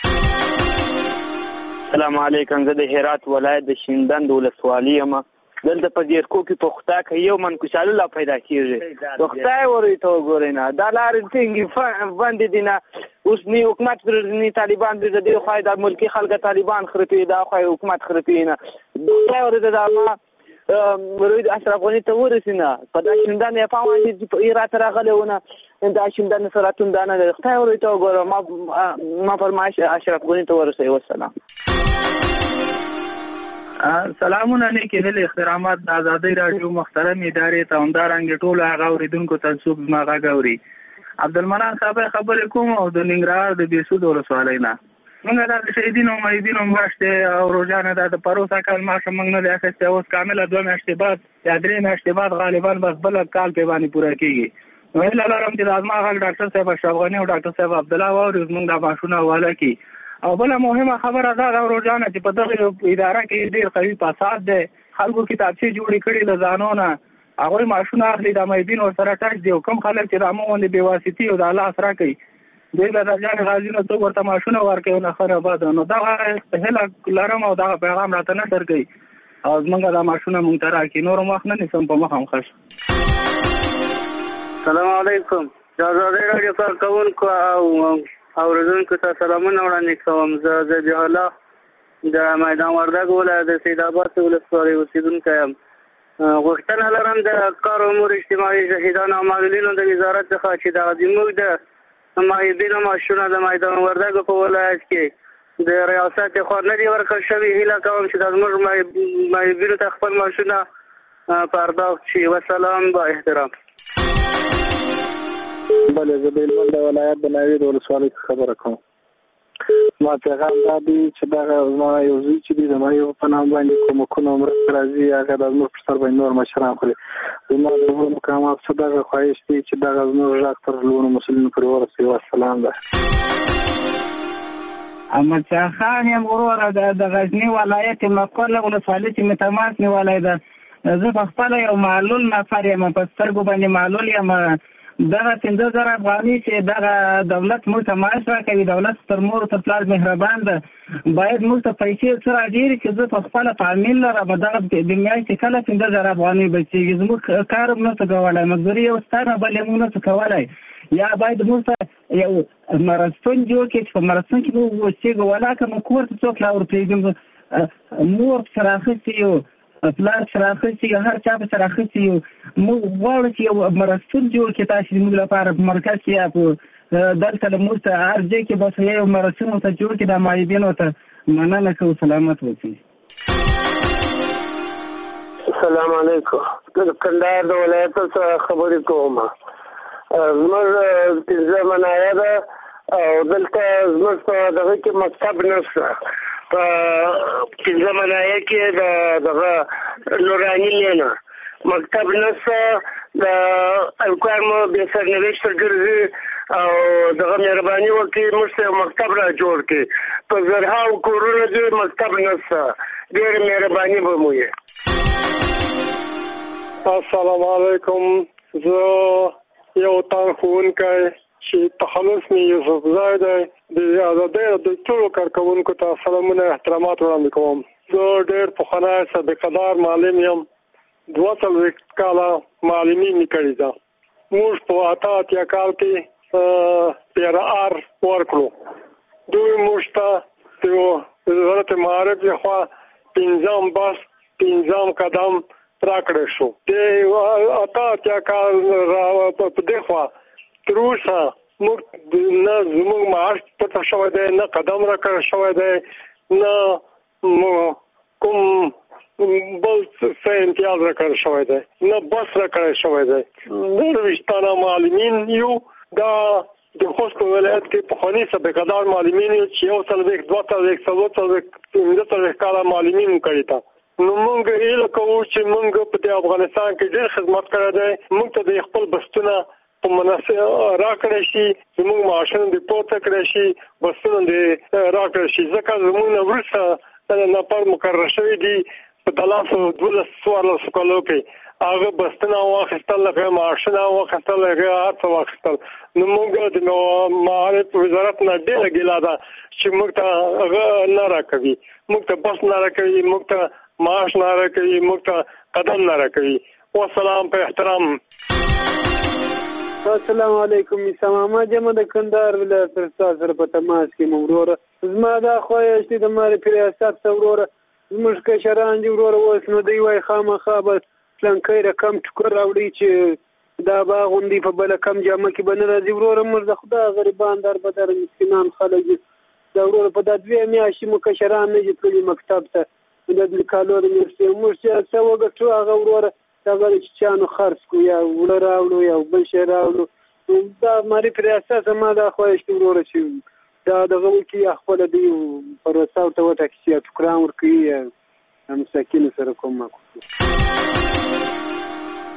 السلام علیکم. زه د هرات ولایت د شیندند ولسوالۍ یم. دلته په دیرکو کې پختا کې یو من کوشاله لا پیدا کیږي. پختا ورې ته وګورئ نه دا لارې څنګه باندې دي نه اوس نه حکومت پرځنی طالبان د دې خو د ملکی خلک طالبان خرپی دا خو حکومت خرپی نه دا ورته دا ما ورید اشرف غنی ته ورسینه په دا شیندان یې پاوان دي په ایرات راغلهونه دا شیندان سراتون دا نه خدای ورته وګوره ما ما فرمایش اشرف غنی ته ورسې. والسلام. سلامونه نیکې هیلې احترامات د ازادي راډیو محترم ادارې ته همدارنګه ټول هغه اوریدونکو ته څوک زما غږ اوري. عبدالمنان صاحب خبرې کوم او د ننګرهار د بېسود ولسوالۍ نه. موږ دا د شهیدینو مېدینو میاشتې او روزانه دا د پروسه کال ماښه موږ نه دی اخیستی. اوس کامله دوه میاشتې بعد یا درې میاشتې بعد غالبا بس بل کال پې باندې پوره کېږي. ویل لرم چې د ازما غږ ډاکټر صاحب اشرف غني او ډاکټر صاحب عبد الله واوري زموږ د ماشونه حواله کی. او بل مهمه خبره دا ده ورجانه چې په دغه اداره کې ډیر قوي فساد دی. خلکو کتابچې جوړې کړي له ځانونه، هغه ماشونه اخلي د مېبین او سره ټاک دی. کوم خلک چې رامون دی بيواسطي او د الله سره کوي دوی له ځان غازی نو څو ورته ماشونه ورکوي نه خرابه ده. نو دا هله لرم او دا پیغام راته نه درګي او زمونږ د ماشونه مونږ ته راکړي. نور مخ نه نسم په مخ هم خش. السلام علیکم. دا زه راډیو سره کوونکو او اوریدونکو ته سلامونه وړاندې کوم. زه ذبیح الله د میدان وردګ ولایت د سید آباد ولسوالۍ اوسیدونکی یم. غوښتنه لرم د کار امور اجتماعي شهیدانو او معلولینو د وزارت څخه چې دغه زموږ د معیوبینو ماشونه د میدان وردګ په ولایت کې د ریاست خوا نه دي ورکړل شوي. هیله کوم چې د زموږ معیوبینو ته خپل ماشونه پرداخت شي. وسلام با احترام. بله زه د هلمند د ولایت د ناوې د ولسوالۍ خبره کوم. ما پیغام دا دی چې دغه زما یو زوی چې دی زما یو په نام باندې کومکونه مرسته راځي هغه د زموږ پر سر باندې نور مشران خوري. زما د نورو مقامات څخه دغه خواهش دی چې دغه زموږ غږ تر لوړو مسؤلینو پورې ورسوي. والسلام ده. احمد شاه خان یم وروره د غزني ولایت مقر ولسوالۍ چې مې تماس نیولی ده. زه په خپله یو معلول نفر یم، په سترګو باندې معلول یم. دغه پنځه زره افغانۍ چې دغه دولت موږ ته معاش راکوي، دولت تر مور تر پلار مهربان ده، باید موږ ته پیسې څه راډېرې چې زه په خپله تعمیل لرم. دغه د میاشتې کله پنځه زره افغانۍ بچېږي. زموږ کار هم نشو کولی، مزدوري یو ستا نه بل یې موږ نشو کولی. یا باید موږ ته یو مرستون جوړ کړي چې په مرستون کې موږ اوسېږو، ولاکه موږ کور ته څوک لا ورپرېږدي. مور سره اخیستې یو، پلار سره اخیستې یو، هر چا په سره اخیستې یو. موږ غواړو چې یو مرستون جوړ کړي تاسې زموږ لپاره په مرکز کې یا په دلته له موږ ته هر ځای کې بس یو مرستون ورته جوړ کړي. دا معیوبینو ته مننه کوو. سلامت اوسئ. السلام علیکم. د کندهار د ولایت څخه خبرې کوم. زموږ پنځه منایه ده او دلته زموږ په دغه کې مکتب نشته. په پنځه منایه کې د دغه نوراني لینا مکتب نشته. د الکوار مو بې سرنوشته ګرځي او دغه مهرباني وکړي موږ ته مکتب را جوړ کړي. په زرهاو کورونو کې مکتب نشته. ډېره مهرباني به مو وي. السلام علیکم. زه یو تن ښوونکی چې تخلص مې یوسف ځای دی د ازادۍ د ټولو کارکوونکو ته سلامونه احترامات وړاندې کوم. زه ډېر پخوانی سابقه‌دار معلم یم. دوه څلوېښت کاله معلمي مې کړې ده. موږ په اته اتیا کال کې پی آر آر ورکړو. دوی موږ ته د وزارت معارف لخوا پنځم بس پنځم قدم راکړی شو. د اته اتیا کال په دې خوا تر اوسه موږ نه زموږ معاش پته شوی دی، نه قدم راکړی شوی دی، نه کوم بل څه امتیاز راکړی شوی دی، نه بس راکړی شوی دی. درویشت تنه معلمین یو. دا د خوست په ولایت کې پخواني سابقه‌دار معلمین یو چې یو څلوېښت دوه څلوېښت څلور څلوېښت پنځه څلوېښت کاله معلمین کړي تا. نو موږ هیله کوو چې موږ په دې افغانستان کې ډېر خدمت کړی دی. موږ ته د خپل بستونه په مناسب راکړی شي، زموږ معاشونه دې پورته کړی شي، بستونه دې راکړی شي. ځکه زموږ نه وروسته نفر مقرر شوي دي په دلاسو دولس څوارلسو کالو کې. هغه بستونه واخیستل، هغه معاشونه واخیستل، هغه هر څه واخیستل. نو موږ د معارف وزارت نه ډېره ګیله ده چې موږ ته هغه نه راکوي، موږ ته بس نه راکوي، موږ ته معاش نه راکوي، موږ ته قدم نه راکوي. والسلام په احترام. السلام علیکم. عیسی محمد یم د کندهار ولایت سره په تماس کې وروره. زما دا خواهش دی د ماري ریاست ته وروره زموږ کشران دي وروره اوس نو دوی وایي خامخا به پلانکی رقم ټوکر راوړي چې دا به غوندې په بله کم جامه کې به نه راځي. وروره موږ د خدای غریبان در بدر مسکینان خلک دي. دا وروره په دا دوې میاشتې مو کشران نه دي تللي مکتب ته د کالو د میاشتې. موږ چې څه وګټو هغه وروره هغه چې چانو خرڅ کړو یا وړه راوړو یا بل شی راوړو. دا ماري ریاست زما دا خواهش دی وروره چې دا دغه وکړي یا خپله دوی په رسا ورته وټاکي چې یا ټوکران ورکوي یا مساکینو سره کوم وکړي.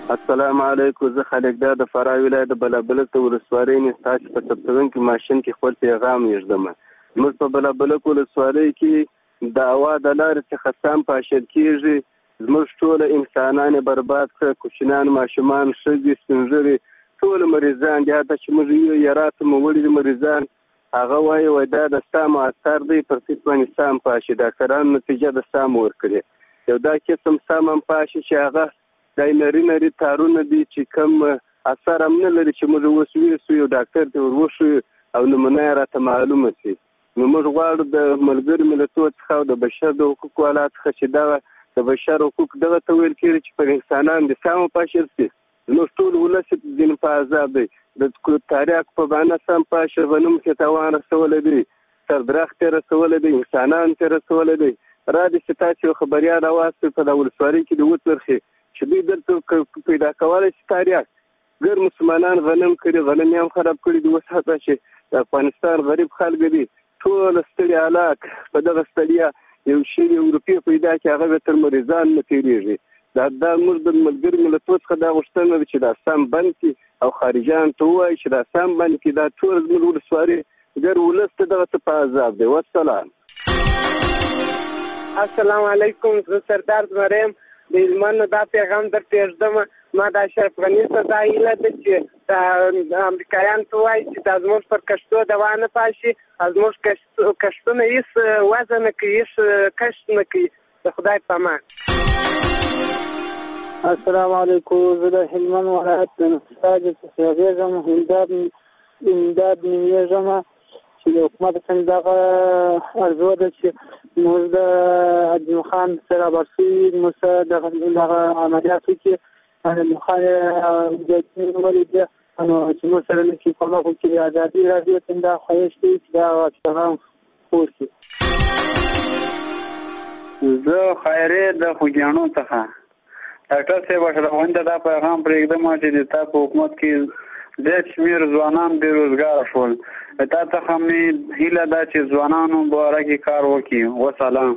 السلام علیکم. زه خالق دا د فراه ولایت د بلابلک ولسوالۍ نه تاسو په سبتون کې ماشين کې خپل پیغام یږدم. موږ په بلابلک ولسوالۍ کې د هوا د لارې څخه سم پاشل کیږي. زموږ ټول انسانان برباد کړ، کوچنان، ماشومان، ښځې، سپینږیري، ټول مریضان دي. حتی چې موږ یو یارات موړي مریضان هغه وایي وای دا د سام اثر دی، پر څه باندې سام پاشي. ډاکټرانو نتیجه د سام ورکړي. یو دا قسم سام هم پاشي چې هغه د نری نری تارونه دي چې کم اثر هم نه لري چې موږ اوس ویسو یو ډاکټر ته ورشو او نمونه راته معلومه شي. نو موږ غواړو د ملګرو ملتونو څخه او د بشر د حقوقو والا څخه چې دا د بشر حقوق دغه ته ویل کېږي چې پر انسانان د سم پاشل شي. نو ټول ولس دین په عذاب دی. د تاریخ په باندې سم پاشل ونوم کې تاوان رسول دي، تر درخت رسول دي، انسانان ته رسول دي. را دي چې تاسو خبريال اواسته په د ولسوالۍ کې د وڅرخي چې دوی درته پیدا کولای شي تاریخ. ګر مسلمانان غنم کړي، غنم هم خراب کړي. د اوس هڅه چې د افغانستان غریب خلک دي ټول ستړي حالات په دغه ستړیا یو شی یو روپیه پیدا کې هغه تر مریضان نه تیریږي. دا د موږ د ملګرو ملتونو څخه دا غوښتنه ده چې دا سم بند کړي او خارجان ته ووایي چې دا سم بند کړي. دا ټول زموږ ولسوالۍ ګر ولس ته دغه ته په عذاب دی. والسلام. السلام علیکم. زه سردار زمریم د هلمند دا پیغام درته یږدم. ما د اشرف غني څخه دا هیله ده چې د امریکایان ته وایي چې دا زموږ پر کشتو دوا نه پاشي، زموږ کشتونه هېڅ وضع نه کوي، هېڅ کشت نه کوي. د خدای په امان. السلام علیکم. زه د هلمند ولایت د نساجو څخه یږدم. امداد امداد نومیږم چې د حکومت څخه دغه ارزو ده چې موږ د عجم خان سره برسي موږ دغه عملیاتو کې عجم خان مجاهدین ولید نو چې موږ سره نشي په مخ کې ازادي راډیو څنګه خواهش کوي چې دا پیغام خپور کړي. زه خیرې د خوږیاڼو څخه ډاکټر صاحب اشرف غني دا پیغام پرېږدم چې د تاسو حکومت کې ډېر شمېر ځوانان بېروزګاره شول. تا څخه مې هیله ده چې ځوانانو په باره کې کار وکړي. وسلام.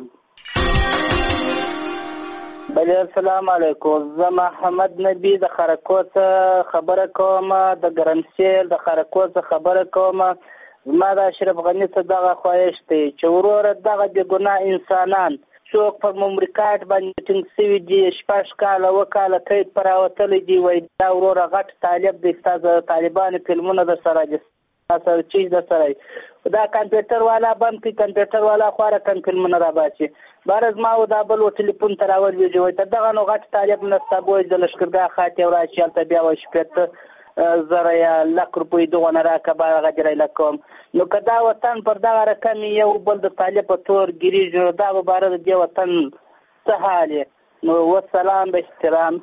بله السلام علیکم. زه محمد نبی د خرکوت خبره کوم، د ګرمسیل د خرکوت خبره کوم. زما د اشرف غني څخه دغه خواهش دی چې وروره دغه بې ګناه انسانان څوک پر مملکت باندې ټینګ سوي دي، شپږ کاله اوه کاله قید پر راوتلی دي، وایي دا وروره غټ طالب دی، ستا د طالبانو فلمونه در سره دي، ستا چیز در سره دی. دا کمپیوټر والا بند کړي، کمپیوټر والا خواره کم فلمونه را باسي. باره زما و دا بل و ټلیفون ته راولوېږي، وایي تر دغه نو غټ طالب نسته بوی د لښکرګاه خاطې او راشي هلته بیا وایي شپېته زره یا لک روپۍ دغونه راکړه به هغه دې رایله کوم. نو که دا وطن پر دغه رقم یو بل د طالب په تور ګیرېږي نو دا به باره د دې وطن څه حال یې. نو والسلام به احترام.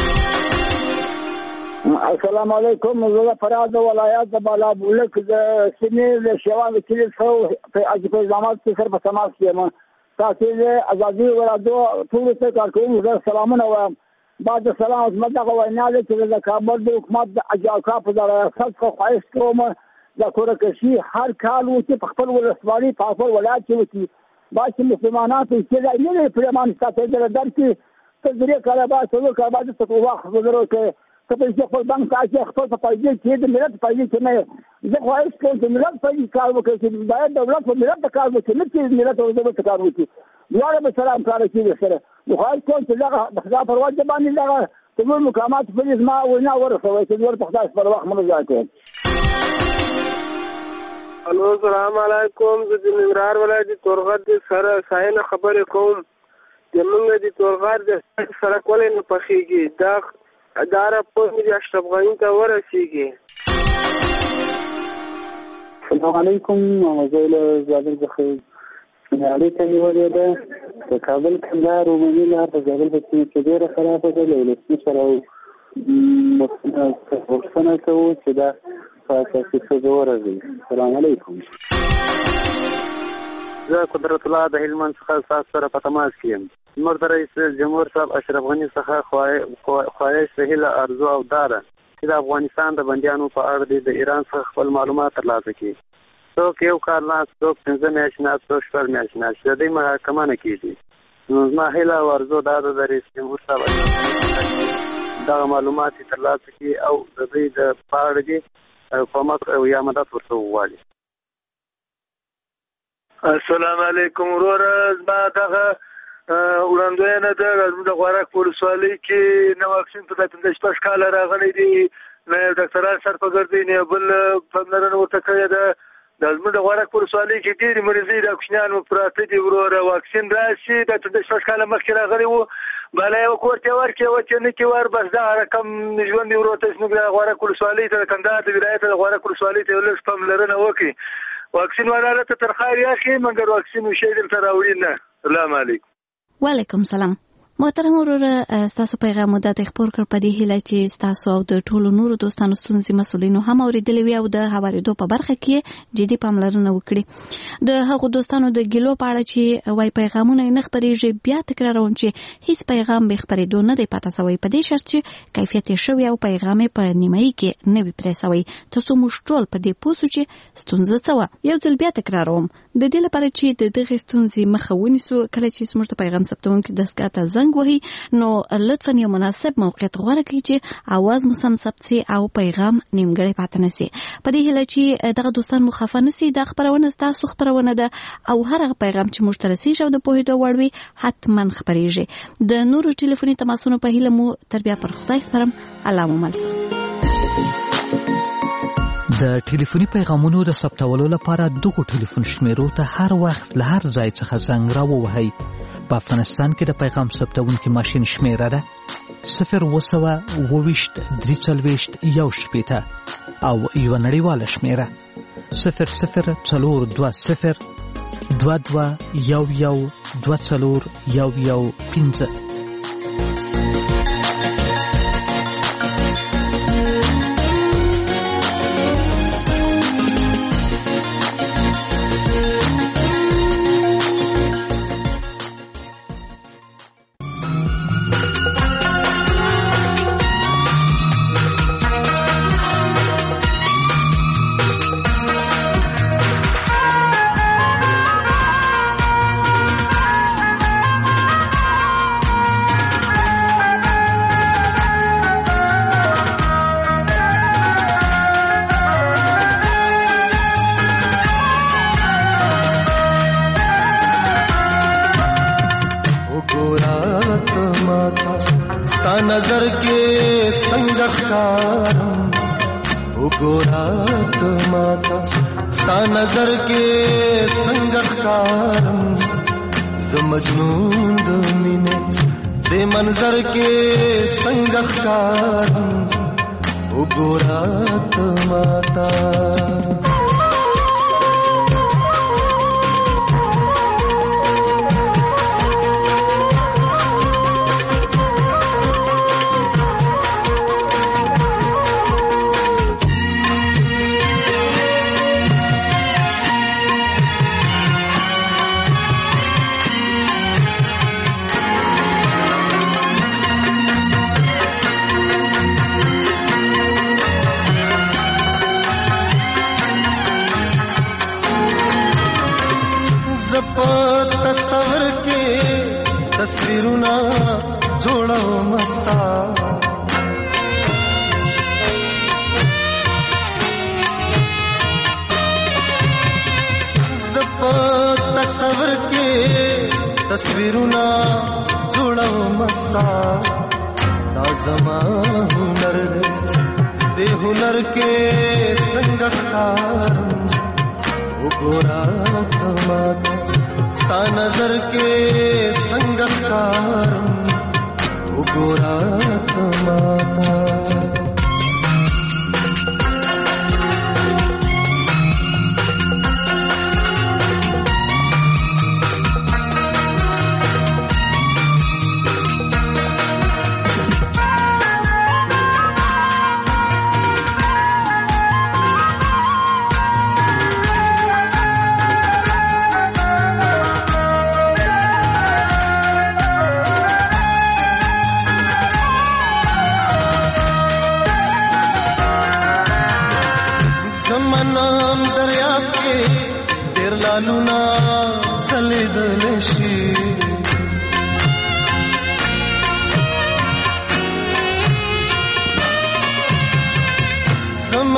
السلام علیکم. زه د فراه د ولایت د بالابلک د سیمې د شیوان د کلي څخه په حاجي فیض احمد سر په تماس کې یم. تاسو د ازادي ورادو ټولو ته کارکوونکو زه سلامونه وایم. بعد سلام زما دغه وینا ده چې د کابل د حکومت د اجاکا په ریاست څخه خواهش کوم د کورکشي هر کال وکړي په خپل ولسوالۍ په خپل ولایت کې وکړي. باید چې مسلمانان ته استدلال نه لري پرېمان ساتي د درکې ته درې کاله بعد څلور کاله بعد څه وخت ګذرو کې ته په خپل بانک کې خپل په پیسې کې د ملت پیسې کې نه زه خواهش کوم چې ملت پیسې کار وکړي چې باید دولت په ملت کار وکړي نه چې ملت او دولت کار وکړي. دواړه به سره همکاره کېږي سره. نو خواهش کوم چې دغه د خدا پر وجه باندې دغه ټول مقامات په زما وینا ورسوي چې ډېر په خدای پر وخت مونږ ځای. الو السلام علیکم. زه د ننګرهار ولایت د تورغر د سره ساینه خبرې کوم. زمونږ د تورغر د سړک ولې نه پخېږي؟ دا دا راپور مې د اشرف غني ته ورسېږي. السلام علیکم. زه له زابل څخه اړیکه نیولې ده. د کابل کندهار عمومي لار په زابل په سیمه کې ډېره خرابه ده. له ولسمشر سره غوښتنه کوو چې دا په اساسي توګه ورغوي. السلام علیکم. زه قدرت الله د هلمند څخه ستاسو سره په تماس کې یم. زموږ د رئیس جمهور صاحب اشرف غني څخه خواهش د هیله ارزو او دا ده چې د افغانستان د بندیانو په اړه د ایران څخه خپل معلومات ترلاسه کړي. څوک یو کال نه، څوک پنځه میاشتې نه، څوک شپږ میاشتې نه، چې د دې محاکمه نه کېږي. نو زما هیله او ارزو دا ده د رئیس جمهور صاحب دا معلومات ترلاسه کړي او د دې د پاړې کومک او یا مدد ورته ووالي. السلام علیکم ورور. ما دغه وړاندوینه ده د غوړک په ولسوالۍ کې نو واکسین په پنځه شپږ کاله راغلی دی، نه ډاکټران سر په ګرځي نه بل پاملرنه ورته کړې ده. د زموږ د غوړک په ولسوالۍ کې ډېرې مریضۍ د کوچنیان پراته دي وروره. واکسین راشي د پنځه شپږ کاله مخکې راغلی وو، بله یو کور کې ورکړې وه چې نه کې ور بس دغه رقم ژوند یې ورور ته زموږ د غوړک ولسوالۍ ته د کندهار د ولایت د غوړک ولسوالۍ ته یو لږ پاملرنه وکړي. واکسین والا ته تر خیر یاخي مګر واکسین وشي دلته راوړي نه. السلام علیکم. وعلیکم سلام. محترم وروره، ستاسو پیغام مو دته خبر کړ په دې هیله چې ستاسو او د ټولو نورو دوستانو ستونزې مسولینو هم اوریدلې وي او د هوارېدو په برخه کې جدي پاملرنه وکړي. د هغو دوستانو د ګیلو په اړه چې وای پیغامونه نه خبرېږي، بیا تکراروم چې هیڅ پیغام به خبرېدو نه دی پاتې سوی، په دې شرط چې کیفیت یې شوی او پیغام په نیمایي کې نه وي پرې سوی. تاسو موږ ټول په دې پوسو چې ستونزه څه وه. یو ځل بیا تکراروم د دې لپاره چې د دغې ستونزې مخه ونیسو. کله چې زموږ د پیغام ثبتونکي دستګاه ته زنګ وهي نو لطفا یو مناسب موقعیت غوره کړئ چې اواز مو سم ثبت سي او پیغام نیمګړی پاتې نه سي. په دې هیله چې دغه دوستان مو خفه نه سي. دا خبرونه ستاسو خبرونه ده او هر هغه پیغام چې موږ ته رسیږي او د پوهېدو وړ وي حتما خپرېږي. د نورو ټلیفوني تماسونو په هیله مو تر بیا پر خدای سپارم. الله مو مل سه. د ټلیفوني پیغامونو د ثبتولو لپاره دغه ټلیفون شمیرو ته هر وخت له هر ځای څخه زنګ راووهئ. په افغانستان کې د پیغام ثبتونکي ماشین شمیره ده صفر اوه سوه اوه ویشت درې څلوېښت یو شپېته او یوه نړیواله شمیره صفر صفر څلور دوه صفر دوه دوه یو یو دوه څلور یو یو پنځه. नजर के संगखारम उगोरात माता स्ता नजर के संगखारम जमजनून दमीने दे मंजर के संगखारम उगोरात माता تصور के तस्वीरुना जोड़ो मस्ता तस्वर के तस्वीरुना जोड़ो मस्ता ताज़मा हुनर दे हुनर के संगखार उगोरात माता स्ता नजर के संगखार उगोरात माता लूना सलिद लेशी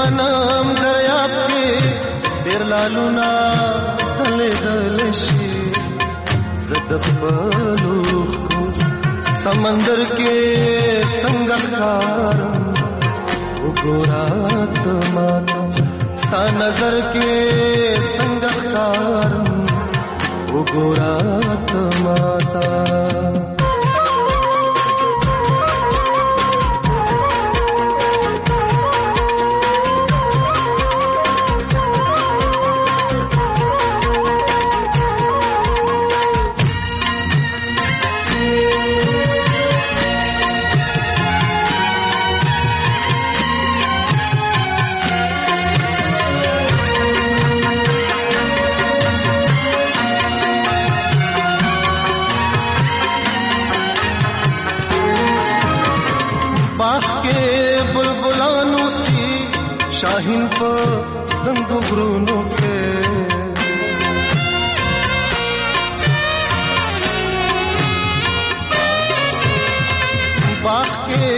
منم دریاب کې ډېر لالونه ځلېدل شي زه د خپلو سمندر کې څنګه ښکارم وګوره ته ماته ستا نظر کې څنګه ښکارم وګوره ته ماته शाहीन पे रंग गुरूनों पे बाग के